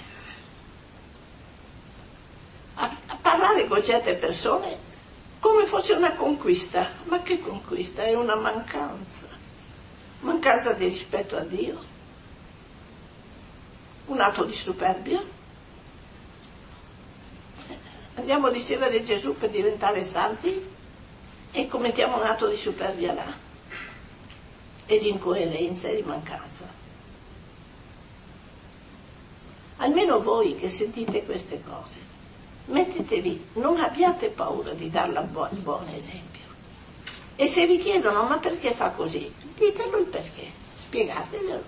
A parlare con certe persone come fosse una conquista. Ma che conquista? È una mancanza di rispetto a Dio, un atto di superbia. Andiamo a ricevere Gesù per diventare santi e commettiamo un atto di superbia là, e di incoerenza e di mancanza. Almeno voi che sentite queste cose, mettetevi, non abbiate paura di dare il buon esempio. E se vi chiedono ma perché fa così, ditelo il perché, spiegateglielo.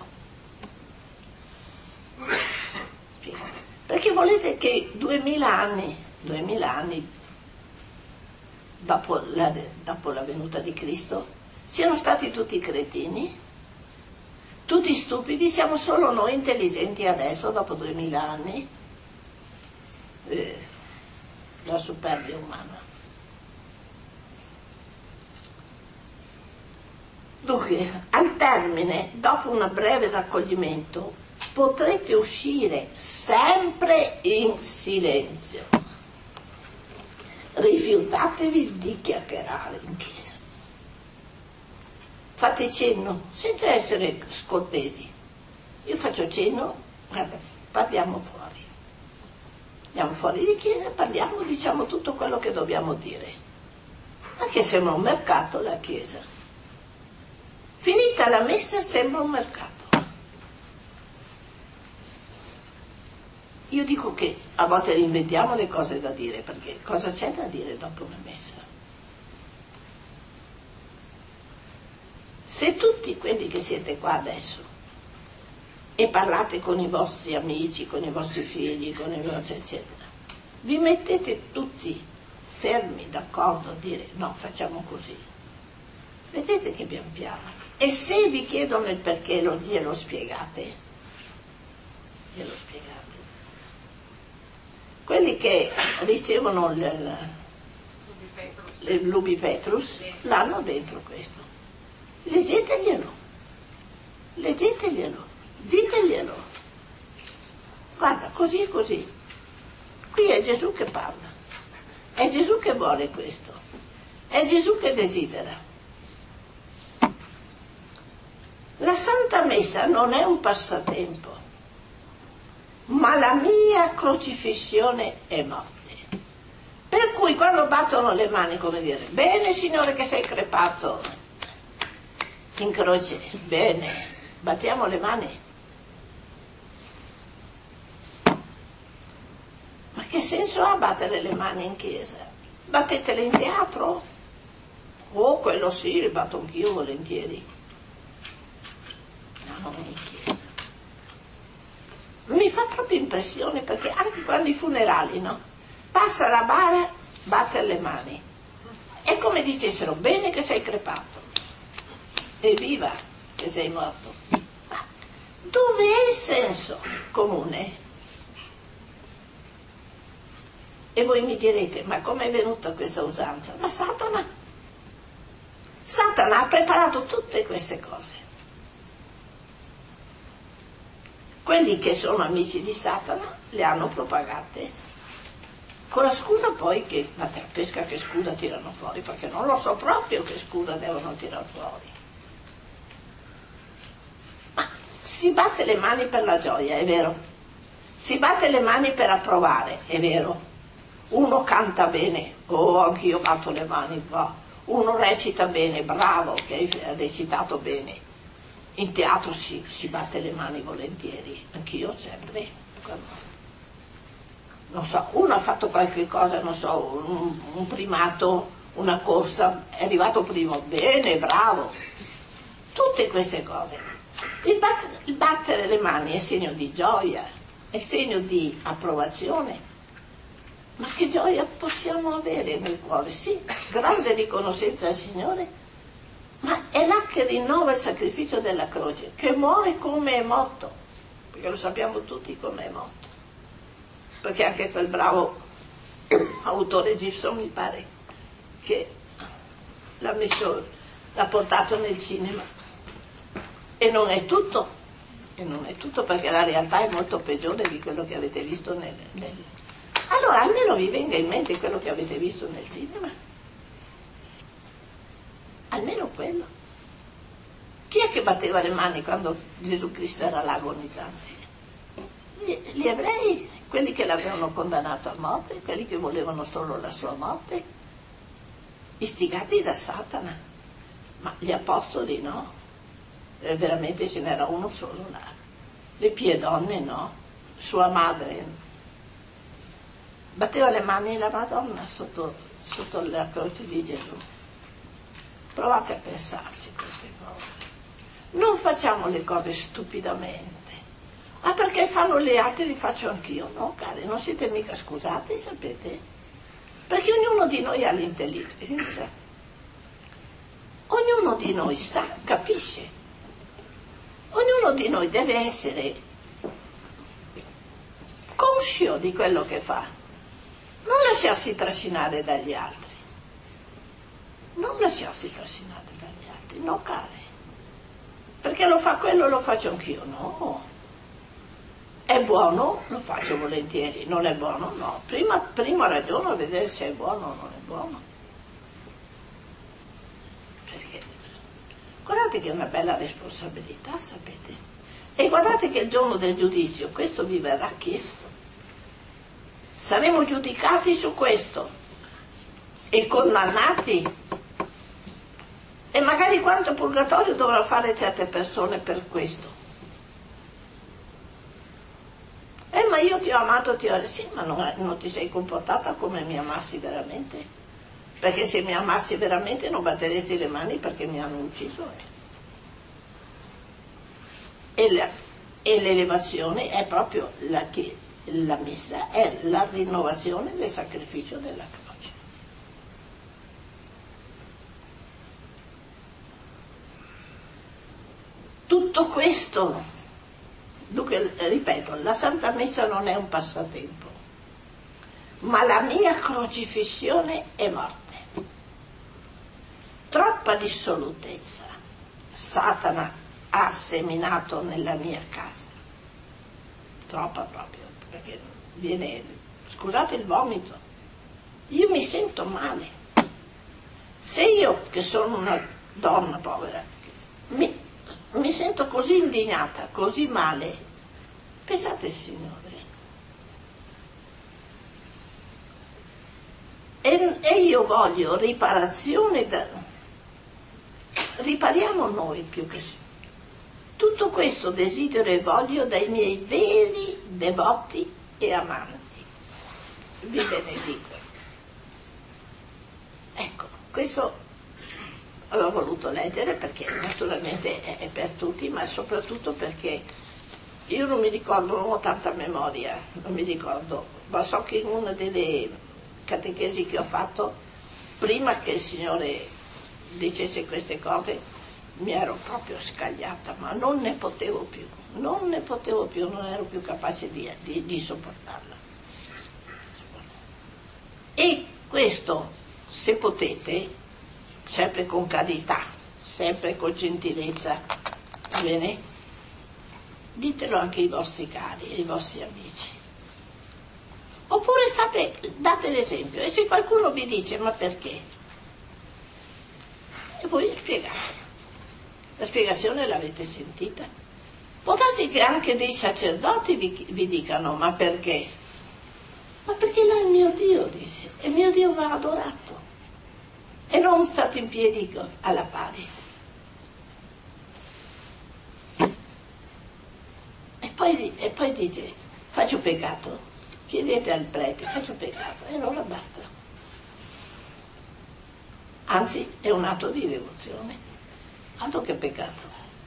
Perché volete che 2000 anni dopo la venuta di Cristo siano stati tutti cretini, tutti stupidi, siamo solo noi intelligenti adesso dopo 2000 anni? La superbia umana. Dunque, al termine, dopo un breve raccoglimento, potrete uscire sempre in silenzio. Rifiutatevi di chiacchierare in chiesa. Fate cenno senza essere scortesi. Io faccio cenno, guarda, parliamo fuori. Andiamo fuori di chiesa, parliamo, diciamo tutto quello che dobbiamo dire. Anche sembra un mercato la chiesa. Finita la messa sembra un mercato. Io dico che a volte reinventiamo le cose da dire, perché cosa c'è da dire dopo una messa? Se tutti quelli che siete qua adesso e parlate con i vostri amici, con i vostri figli, con i vostri eccetera, vi mettete tutti fermi, d'accordo, a dire no, facciamo così, vedete che pian piano. E se vi chiedono il perché glielo spiegate. Quelli che ricevono l'ubipetrus l'hanno dentro questo. Leggeteglielo, diteglielo. Guarda, così e così. Qui è Gesù che parla, è Gesù che vuole questo, è Gesù che desidera. La Santa Messa non è un passatempo, ma la mia crocifissione è morte. Per cui quando battono le mani, come dire, bene Signore che sei crepato in croce, bene, battiamo le mani. Ma che senso ha battere le mani in chiesa? Battetele in teatro? Oh, quello sì, le batto anch'io volentieri. No, non in chiesa. Mi fa proprio impressione, perché anche quando i funerali, no? Passa la bara, batte le mani. È come dicessero, bene che sei crepato. Evviva che sei morto. Ma dov'è il senso comune? E voi mi direte, ma com'è venuta questa usanza? Da Satana. Satana ha preparato tutte queste cose. Quelli che sono amici di Satana le hanno propagate, con la scusa poi che, ma te la pesca che scusa tirano fuori, perché non lo so proprio che scusa devono tirare fuori. Ma si batte le mani per la gioia, è vero. Si batte le mani per approvare, è vero. Uno canta bene, oh anch'io batto le mani qua. Uno recita bene, bravo che ha recitato bene. In teatro si batte le mani volentieri, anch'io sempre. Non so, uno ha fatto qualche cosa, non so, un primato, una corsa, è arrivato primo, bene, bravo. Tutte queste cose. Il battere le mani è segno di gioia, è segno di approvazione. Ma che gioia possiamo avere nel cuore? Sì, grande riconoscenza al Signore, ma è là che rinnova il sacrificio della croce, che muore come è morto, perché lo sappiamo tutti come è morto. Perché anche quel bravo autore Gibson, mi pare, che l'ha portato nel cinema. E non è tutto, perché la realtà è molto peggiore di quello che avete visto Allora almeno vi venga in mente quello che avete visto nel cinema. Almeno quello. Chi è che batteva le mani quando Gesù Cristo era là agonizzante? Gli ebrei, quelli che l'avevano condannato a morte, quelli che volevano solo la sua morte, istigati da Satana. Ma gli apostoli no, veramente ce n'era uno solo là. Le pie donne no, sua madre batteva le mani la Madonna sotto la croce di Gesù. Provate a pensarci queste cose. Non facciamo le cose stupidamente. Ah, perché fanno gli altri, li faccio anch'io. No, cari, non siete mica scusati, sapete? Perché ognuno di noi ha l'intelligenza. Ognuno di noi sa, capisce. Ognuno di noi deve essere conscio di quello che fa. Non lasciarsi trascinare dagli altri. Non lasciarsi trascinare dagli altri, no, cari. Perché lo fa quello, lo faccio anch'io, no. È buono, lo faccio volentieri, non è buono, no. Prima ragiono a vedere se è buono o non è buono. Perché guardate che è una bella responsabilità, sapete. E guardate che il giorno del giudizio questo vi verrà chiesto. Saremo giudicati su questo e condannati. E magari quanto purgatorio dovranno fare certe persone per questo. Ma io ti ho amato, sì, ma non ti sei comportata come mi amassi veramente. Perché se mi amassi veramente non batteresti le mani perché mi hanno ucciso. E l'elevazione è proprio la messa, è la rinnovazione del sacrificio della croce. Tutto questo, dunque, ripeto, la Santa Messa non è un passatempo, ma la mia crocifissione è morte. Troppa dissolutezza Satana ha seminato nella mia casa, troppa proprio, perché viene, scusate il vomito, io mi sento male. Se io, che sono una donna povera, mi sento così indignata, così male, Pensate, Signore. E io voglio riparazione ripariamo noi più che tutto questo desidero e voglio dai miei veri devoti e amanti. Vi benedico. Ecco, questo l'ho voluto leggere perché naturalmente è per tutti, ma soprattutto perché io non mi ricordo, non ho tanta memoria, non mi ricordo, ma so che in una delle catechesi che ho fatto, prima che il Signore dicesse queste cose, mi ero proprio scagliata, ma non ne potevo più, non ero più capace di sopportarla. E questo, se potete, sempre con carità, sempre con gentilezza, bene? Ditelo anche ai vostri cari, ai vostri amici. Oppure date l'esempio, e se qualcuno vi dice ma perché? E voi spiegate. La spiegazione l'avete sentita. Può darsi che anche dei sacerdoti vi dicano ma perché? Ma perché là è il mio Dio, dice, e il mio Dio va adorato e non stato in piedi alla pari. E poi dice faccio peccato, chiedete al prete faccio peccato e allora basta. Anzi è un atto di devozione, altro che peccato.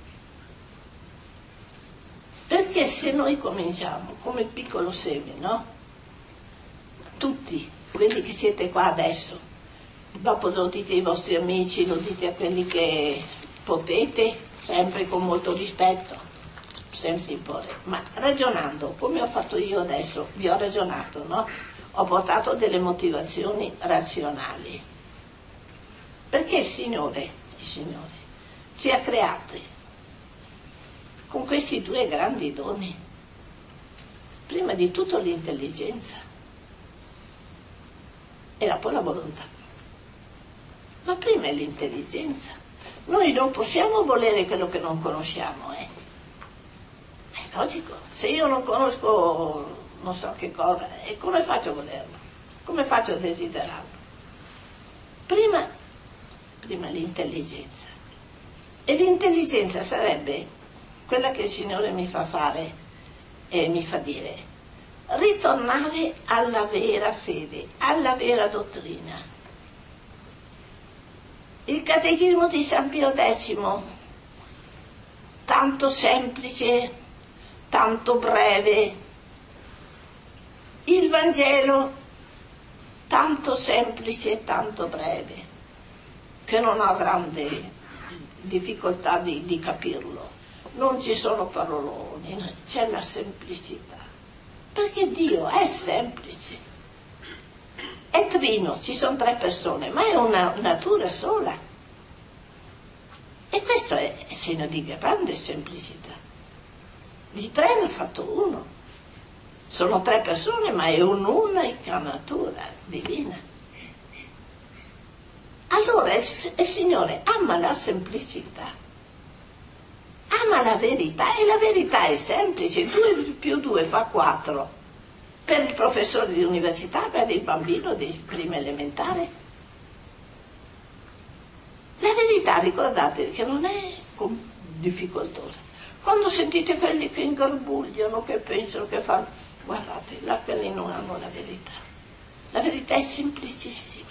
Perché se noi cominciamo come piccolo seme, no? Tutti quelli che siete qua adesso, dopo lo dite ai vostri amici, lo dite a quelli che potete, sempre con molto rispetto, senza imporre, ma ragionando come ho fatto io adesso, vi ho ragionato, no? Ho portato delle motivazioni razionali, perché il Signore ci ha creati con questi due grandi doni. Prima di tutto l'intelligenza e poi la volontà, ma prima è l'intelligenza. Noi non possiamo volere quello che non conosciamo, È logico, se io non conosco non so che cosa, e come faccio a volerlo? Come faccio a desiderarlo? Prima l'intelligenza. E l'intelligenza sarebbe quella che il Signore mi fa fare e mi fa dire: ritornare alla vera fede, alla vera dottrina. Il Catechismo di San Pio X, tanto semplice, tanto breve, il Vangelo tanto semplice e tanto breve, che non ho grande difficoltà di capirlo, non ci sono paroloni, c'è la semplicità, perché Dio è semplice, è trino, ci sono 3 persone, ma è una natura sola, e questo è segno di grande semplicità. Di 3 ne ha fatto uno, sono 3 persone ma è un'unica natura divina. Allora il Signore ama la semplicità, ama la verità, e la verità è semplice. 2 più 2 fa 4 per il professore di università, per il bambino di prima elementare. La verità, ricordate che non è difficoltosa. Quando sentite quelli che ingarbugliano, che pensano, che fanno, guardate, là quelli non hanno la verità. La verità è semplicissima.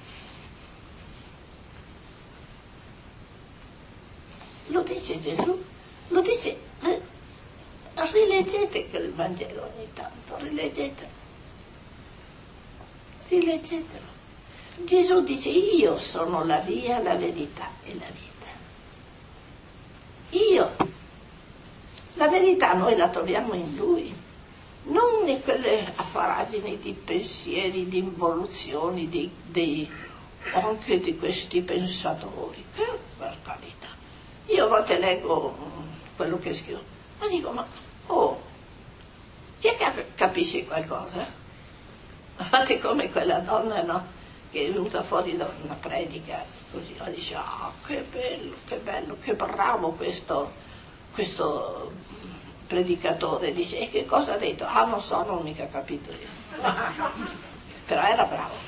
Lo dice Gesù, lo dice, rileggete quel Vangelo ogni tanto, rileggetelo. Gesù dice: io sono la via, la verità e la vita. Io. La verità noi la troviamo in Lui, non in quelle affaragini di pensieri, di involuzioni, anche di questi pensatori, che per carità. Io a volte leggo quello che scrivo, ma dico, chi è che capisce qualcosa? Fate come quella donna, no? Che è venuta fuori da una predica, così, dice: che bello, che bravo questo predicatore, dice, e che cosa ha detto? Ah, non so, non ho mica capito io. Però era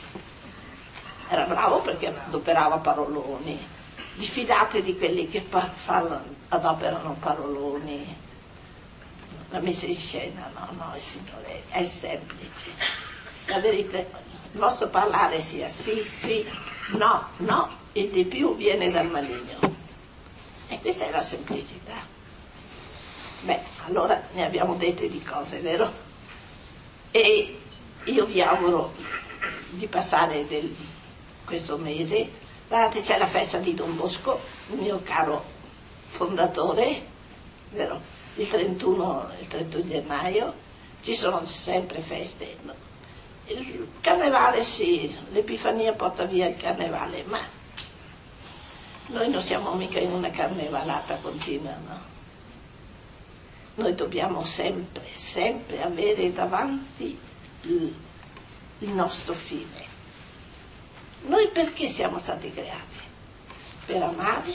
bravo perché adoperava paroloni. Diffidate di quelli che adoperano paroloni. La messa in scena, no, il Signore è semplice. La verità, il vostro parlare sia sì, no, il di più viene dal maligno. E questa è la semplicità. Beh, allora ne abbiamo dette di cose, vero? E io vi auguro di passare questo mese. Guardate, c'è la festa di Don Bosco, il mio caro fondatore, vero? Il 31 gennaio, ci sono sempre feste. Il carnevale sì, l'Epifania porta via il carnevale, ma noi non siamo mica in una carnevalata continua, no? Noi dobbiamo sempre avere davanti il nostro fine. Noi perché siamo stati creati? Per amare,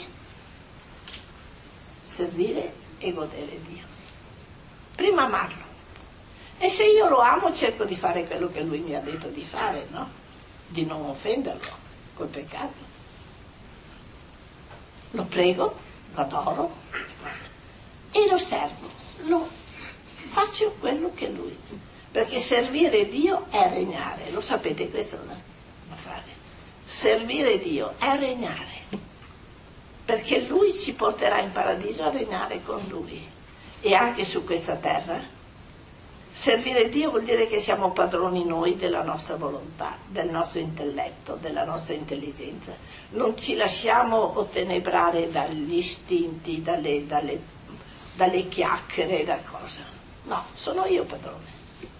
servire e godere Dio. Prima amarlo. E se io lo amo cerco di fare quello che lui mi ha detto di fare, no? Di non offenderlo col peccato. Lo prego, lo adoro e lo servo. Faccio quello che lui. Perché servire Dio è regnare. Lo sapete, questa è una frase. Servire Dio è regnare. Perché lui ci porterà in paradiso a regnare con lui. E anche su questa terra. Servire Dio vuol dire che siamo padroni noi della nostra volontà, del nostro intelletto, della nostra intelligenza. Non ci lasciamo ottenebrare dagli istinti, dalle chiacchiere, da cosa. No, sono io padrone.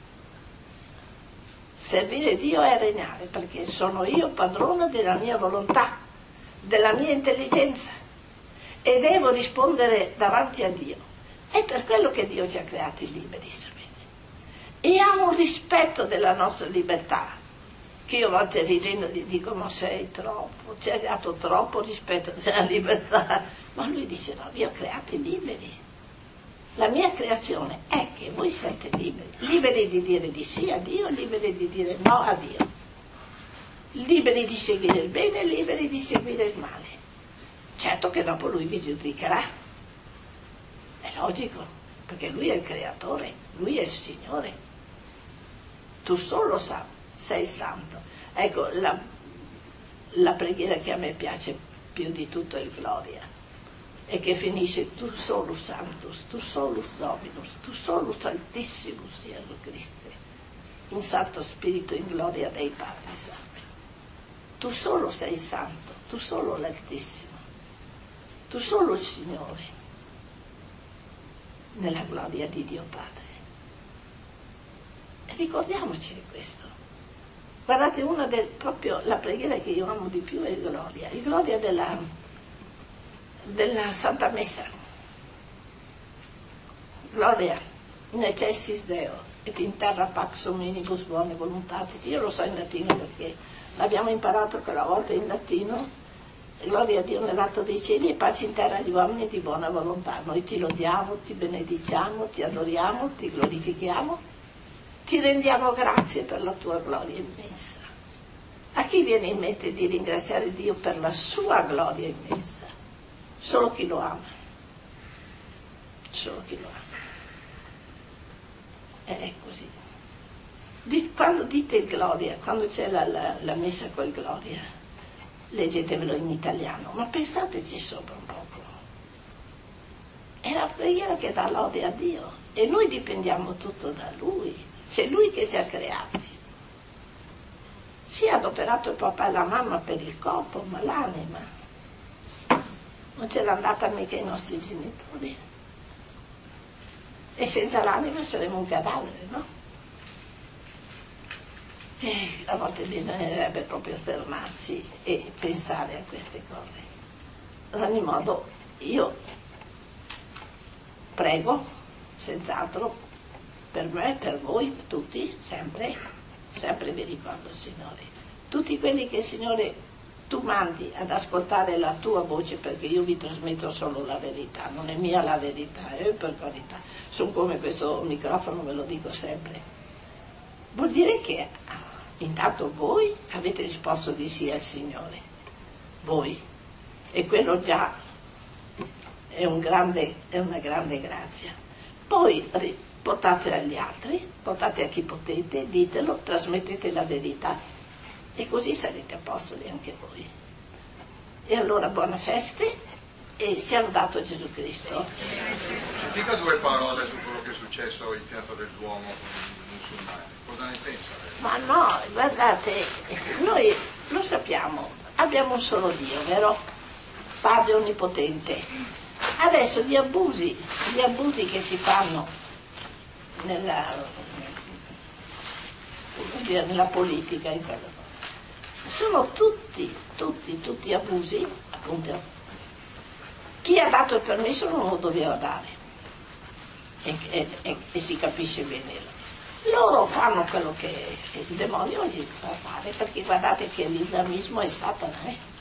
Servire Dio è regnare, perché sono io padrona della mia volontà, della mia intelligenza e devo rispondere davanti a Dio. È per quello che Dio ci ha creati liberi, sapete? E ha un rispetto della nostra libertà, che io a volte ridendo gli dico, ma sei troppo, ci hai dato troppo rispetto della libertà. Ma lui dice, no, vi ho creati liberi. La mia creazione è che voi siete liberi di dire di sì a Dio, liberi di dire no a Dio, liberi di seguire il bene, liberi di seguire il male. Certo che dopo lui vi giudicherà, è logico, perché lui è il creatore, lui è il Signore. Tu solo sei santo. Ecco, la preghiera che a me piace più di tutto è il Gloria, e che finisce tu solus sanctus, tu solus dominus, tu solus altissimus Iesu Christe, un santo spirito in gloria dei Padri Santi. Tu solo sei santo, tu solo l'Altissimo, tu solo il Signore, nella gloria di Dio Padre. E ricordiamoci di questo. Guardate, proprio la preghiera che io amo di più è il Gloria della Santa Messa. Gloria in excelsis Deo et in terra pax hominibus bone voluntatis. Io lo so in latino perché l'abbiamo imparato quella volta in latino. Gloria a Dio nell'alto dei cieli e pace in terra agli uomini di buona volontà. Noi ti lodiamo, ti benediciamo, ti adoriamo, ti glorifichiamo, ti rendiamo grazie per la tua gloria immensa. A chi viene in mente di ringraziare Dio per la sua gloria immensa? Solo chi lo ama. Solo chi lo ama. È così. Quando dite gloria, quando c'è la messa col gloria, leggetevelo in italiano, ma pensateci sopra un poco. È la preghiera che dà lode a Dio e noi dipendiamo tutto da Lui. C'è Lui che ci ha creati. Si è adoperato il papà e la mamma per il corpo, ma l'anima non ce l'ha andata mica i nostri genitori. E senza l'anima saremo un cadavere, no? E a volte bisognerebbe proprio fermarsi e pensare a queste cose. Ad ogni modo, io prego, senz'altro, per me, per voi, tutti, sempre vi ricordo, Signore. Tutti quelli che il Signore tu mandi ad ascoltare la tua voce, perché io vi trasmetto solo la verità, non è mia la verità, per carità, sono come questo microfono, ve lo dico sempre. Vuol dire che intanto voi avete risposto di sì al Signore, voi, e quello già è una grande grazia. Poi portate agli altri, portate a chi potete, ditelo, trasmettete la verità e così sarete apostoli anche voi. E allora buone feste e sia lodato Gesù Cristo. Ci dica due parole su quello che è successo in Piazza del Duomo con i musulmani, cosa ne pensa lei? Ma no, guardate, noi lo sappiamo, abbiamo un solo Dio, vero? Padre Onnipotente. Adesso gli abusi che si fanno nella politica, in quella cosa, sono tutti abusi, appunto. Chi ha dato il permesso non lo doveva dare e si capisce bene. Loro fanno quello che il demonio gli fa fare, perché guardate che l'islamismo è Satana,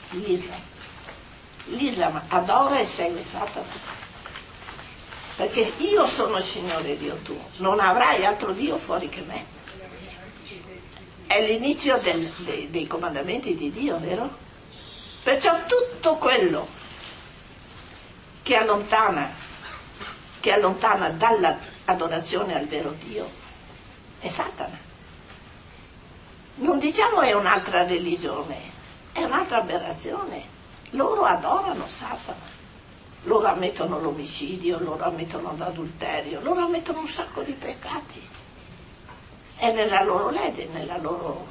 l'Islam adora e segue Satana, perché io sono il Signore Dio tuo, non avrai altro Dio fuori che me. È l'inizio dei comandamenti di Dio, vero? Perciò tutto quello che allontana dall'adorazione al vero Dio è Satana. Non diciamo è un'altra religione, è un'altra aberrazione. Loro adorano Satana, loro ammettono l'omicidio, loro ammettono l'adulterio, loro ammettono un sacco di peccati. È nella loro legge, nella loro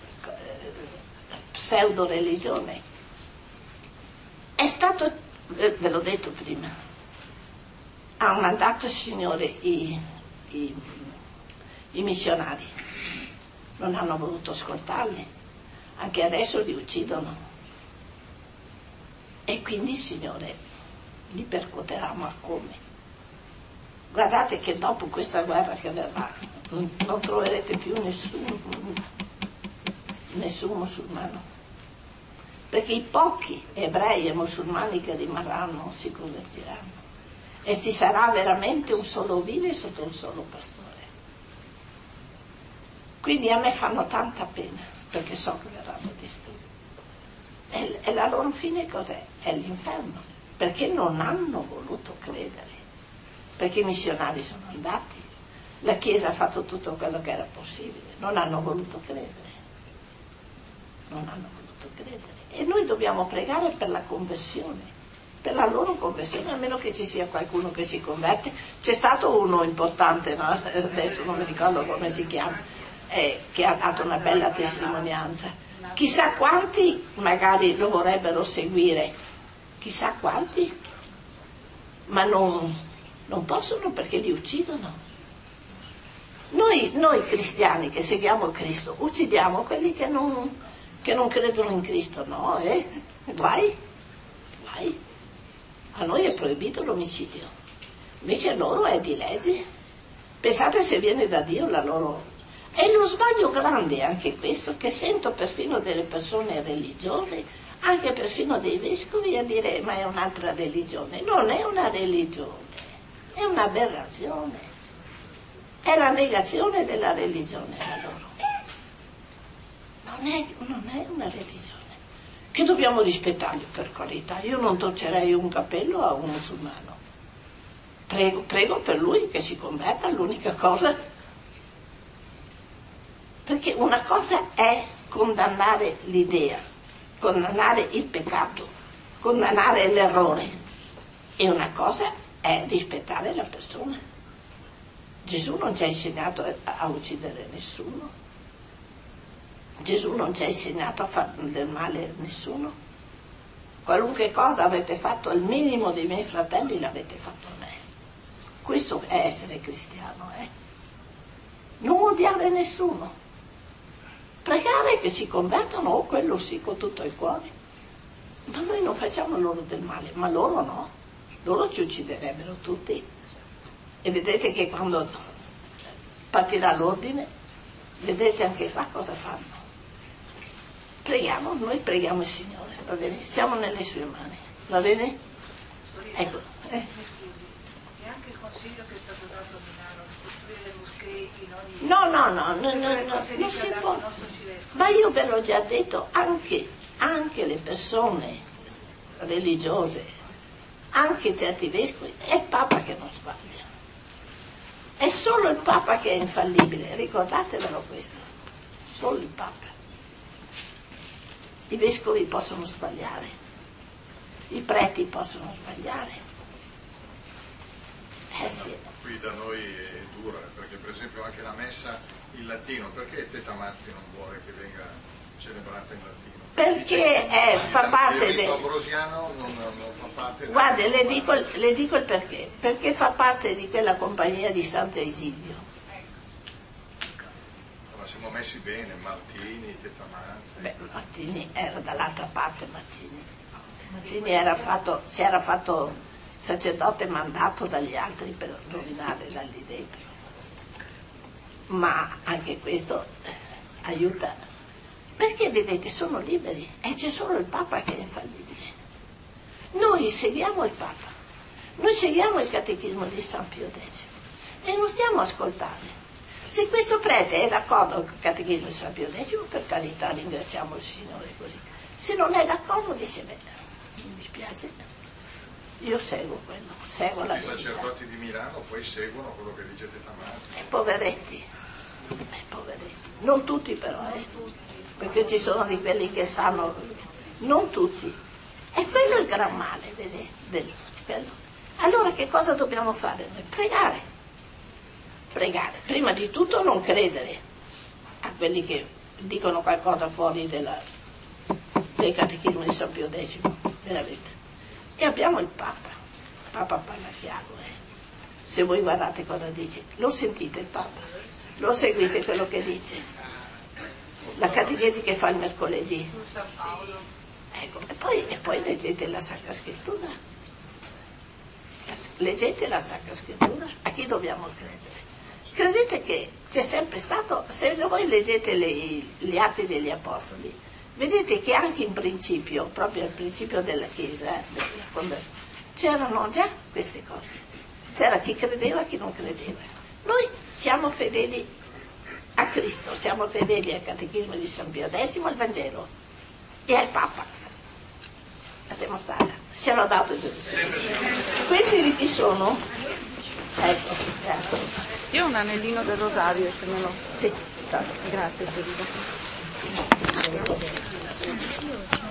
pseudo religione. È stato, ve l'ho detto prima, ha mandato il Signore i missionari, non hanno voluto ascoltarli, anche adesso li uccidono. E quindi il Signore li percuoterà, ma come? Guardate che dopo questa guerra che verrà non troverete più nessun musulmano, perché i pochi ebrei e musulmani che rimarranno si convertiranno e ci sarà veramente un solo vile sotto un solo pastore. Quindi a me fanno tanta pena, perché so che verranno distrutti. E la loro fine cos'è? È l'inferno, perché non hanno voluto credere, perché i missionari sono andati, la Chiesa ha fatto tutto quello che era possibile, non hanno voluto credere. E noi dobbiamo pregare per la conversione, per la loro conversione, a meno che ci sia qualcuno che si converte. C'è stato uno importante, no? Adesso non mi ricordo come si chiama, che ha dato una bella testimonianza. Chissà quanti magari lo vorrebbero seguire, chissà quanti, ma non possono, perché li uccidono. Noi cristiani che seguiamo Cristo uccidiamo quelli che non credono in Cristo, no? Guai. A noi è proibito l'omicidio, invece a loro è di legge. Pensate se viene da Dio la loro. È uno sbaglio grande anche questo, che sento perfino delle persone religiose, anche perfino dei vescovi, a dire ma è un'altra religione. Non è una religione, è un'aberrazione, è la negazione della religione la loro. Non è una religione, che dobbiamo rispettarli, per carità. Io non torcerei un capello a un musulmano, prego per lui che si converta, l'unica cosa. Perché una cosa è condannare l'idea, condannare il peccato, condannare l'errore, e una cosa è rispettare la persona. Gesù non ci ha insegnato a uccidere nessuno, Gesù non ci ha insegnato a fare del male a nessuno. Qualunque cosa avete fatto al minimo dei miei fratelli l'avete fatto a me. Questo è essere cristiano, non odiare nessuno. Pregare che si convertano, o quello sì, con tutto il cuore. Ma noi non facciamo loro del male, ma loro no. Loro ci ucciderebbero tutti. E vedete che quando partirà l'ordine, vedete anche qua cosa fanno. Noi preghiamo il Signore. Va bene? Siamo nelle sue mani, va bene? Ecco. Mi scusi, e anche il consiglio che è stato dato a Milano di costruire le moschee in ogni... No, non si può. Ma io ve l'ho già detto, anche le persone religiose, anche certi vescovi, è il Papa che non sbaglia. È solo il Papa che è infallibile, ricordatevelo questo, solo il Papa. I vescovi possono sbagliare, i preti possono sbagliare. Sì. Qui da noi è dura, perché per esempio anche la messa in latino, perché Teta Mazzi non vuole che venga celebrata in latino? Perché fa parte del ambrosiano non fa parte. Guardi, le dico il perché. Perché fa parte di quella compagnia di Sant'Egidio. Ma siamo messi bene, Martini, Teta Mazzi. Beh, Martini era dall'altra parte. Martini si era fatto sacerdote mandato dagli altri per rovinare da lì dentro. Ma anche questo aiuta. Perché vedete, sono liberi e c'è solo il Papa che è infallibile. Noi seguiamo il Papa, noi seguiamo il catechismo di San Pio X e non stiamo a ascoltare. Se questo prete è d'accordo con il catechismo di San Pio X, per carità, ringraziamo il Signore così. Se non è d'accordo dice, beh, mi dispiace, io seguo quello, seguo la verità. I sacerdoti di Milano poi seguono quello che dice Teta Mazzi. Poveretti, non tutti però, perché ci sono di quelli che sanno, non tutti. E quello è il gran male, vedete? Allora che cosa dobbiamo fare noi? Pregare. Prima di tutto non credere a quelli che dicono qualcosa fuori del catechismo di San Pio X, veramente. E abbiamo il Papa parla chiaro. Se voi guardate cosa dice, lo sentite il Papa, lo seguite quello che dice, la catechesi che fa il mercoledì. Ecco, e poi leggete la Sacra Scrittura. Leggete la Sacra Scrittura. A chi dobbiamo credere? Credete che c'è sempre stato, se voi leggete gli Atti degli Apostoli, vedete che anche in principio, proprio al principio della Chiesa, della fondazione, c'erano già queste cose. C'era chi credeva e chi non credeva. Noi siamo fedeli a Cristo, siamo fedeli al catechismo di San Pio X, al Vangelo e al Papa. Lasciamo stare, sia lodato Gesù. Questi riti sono? Ecco, grazie. Io ho un anellino del rosario, se me lo... Sì, grazie Federico. Grazie.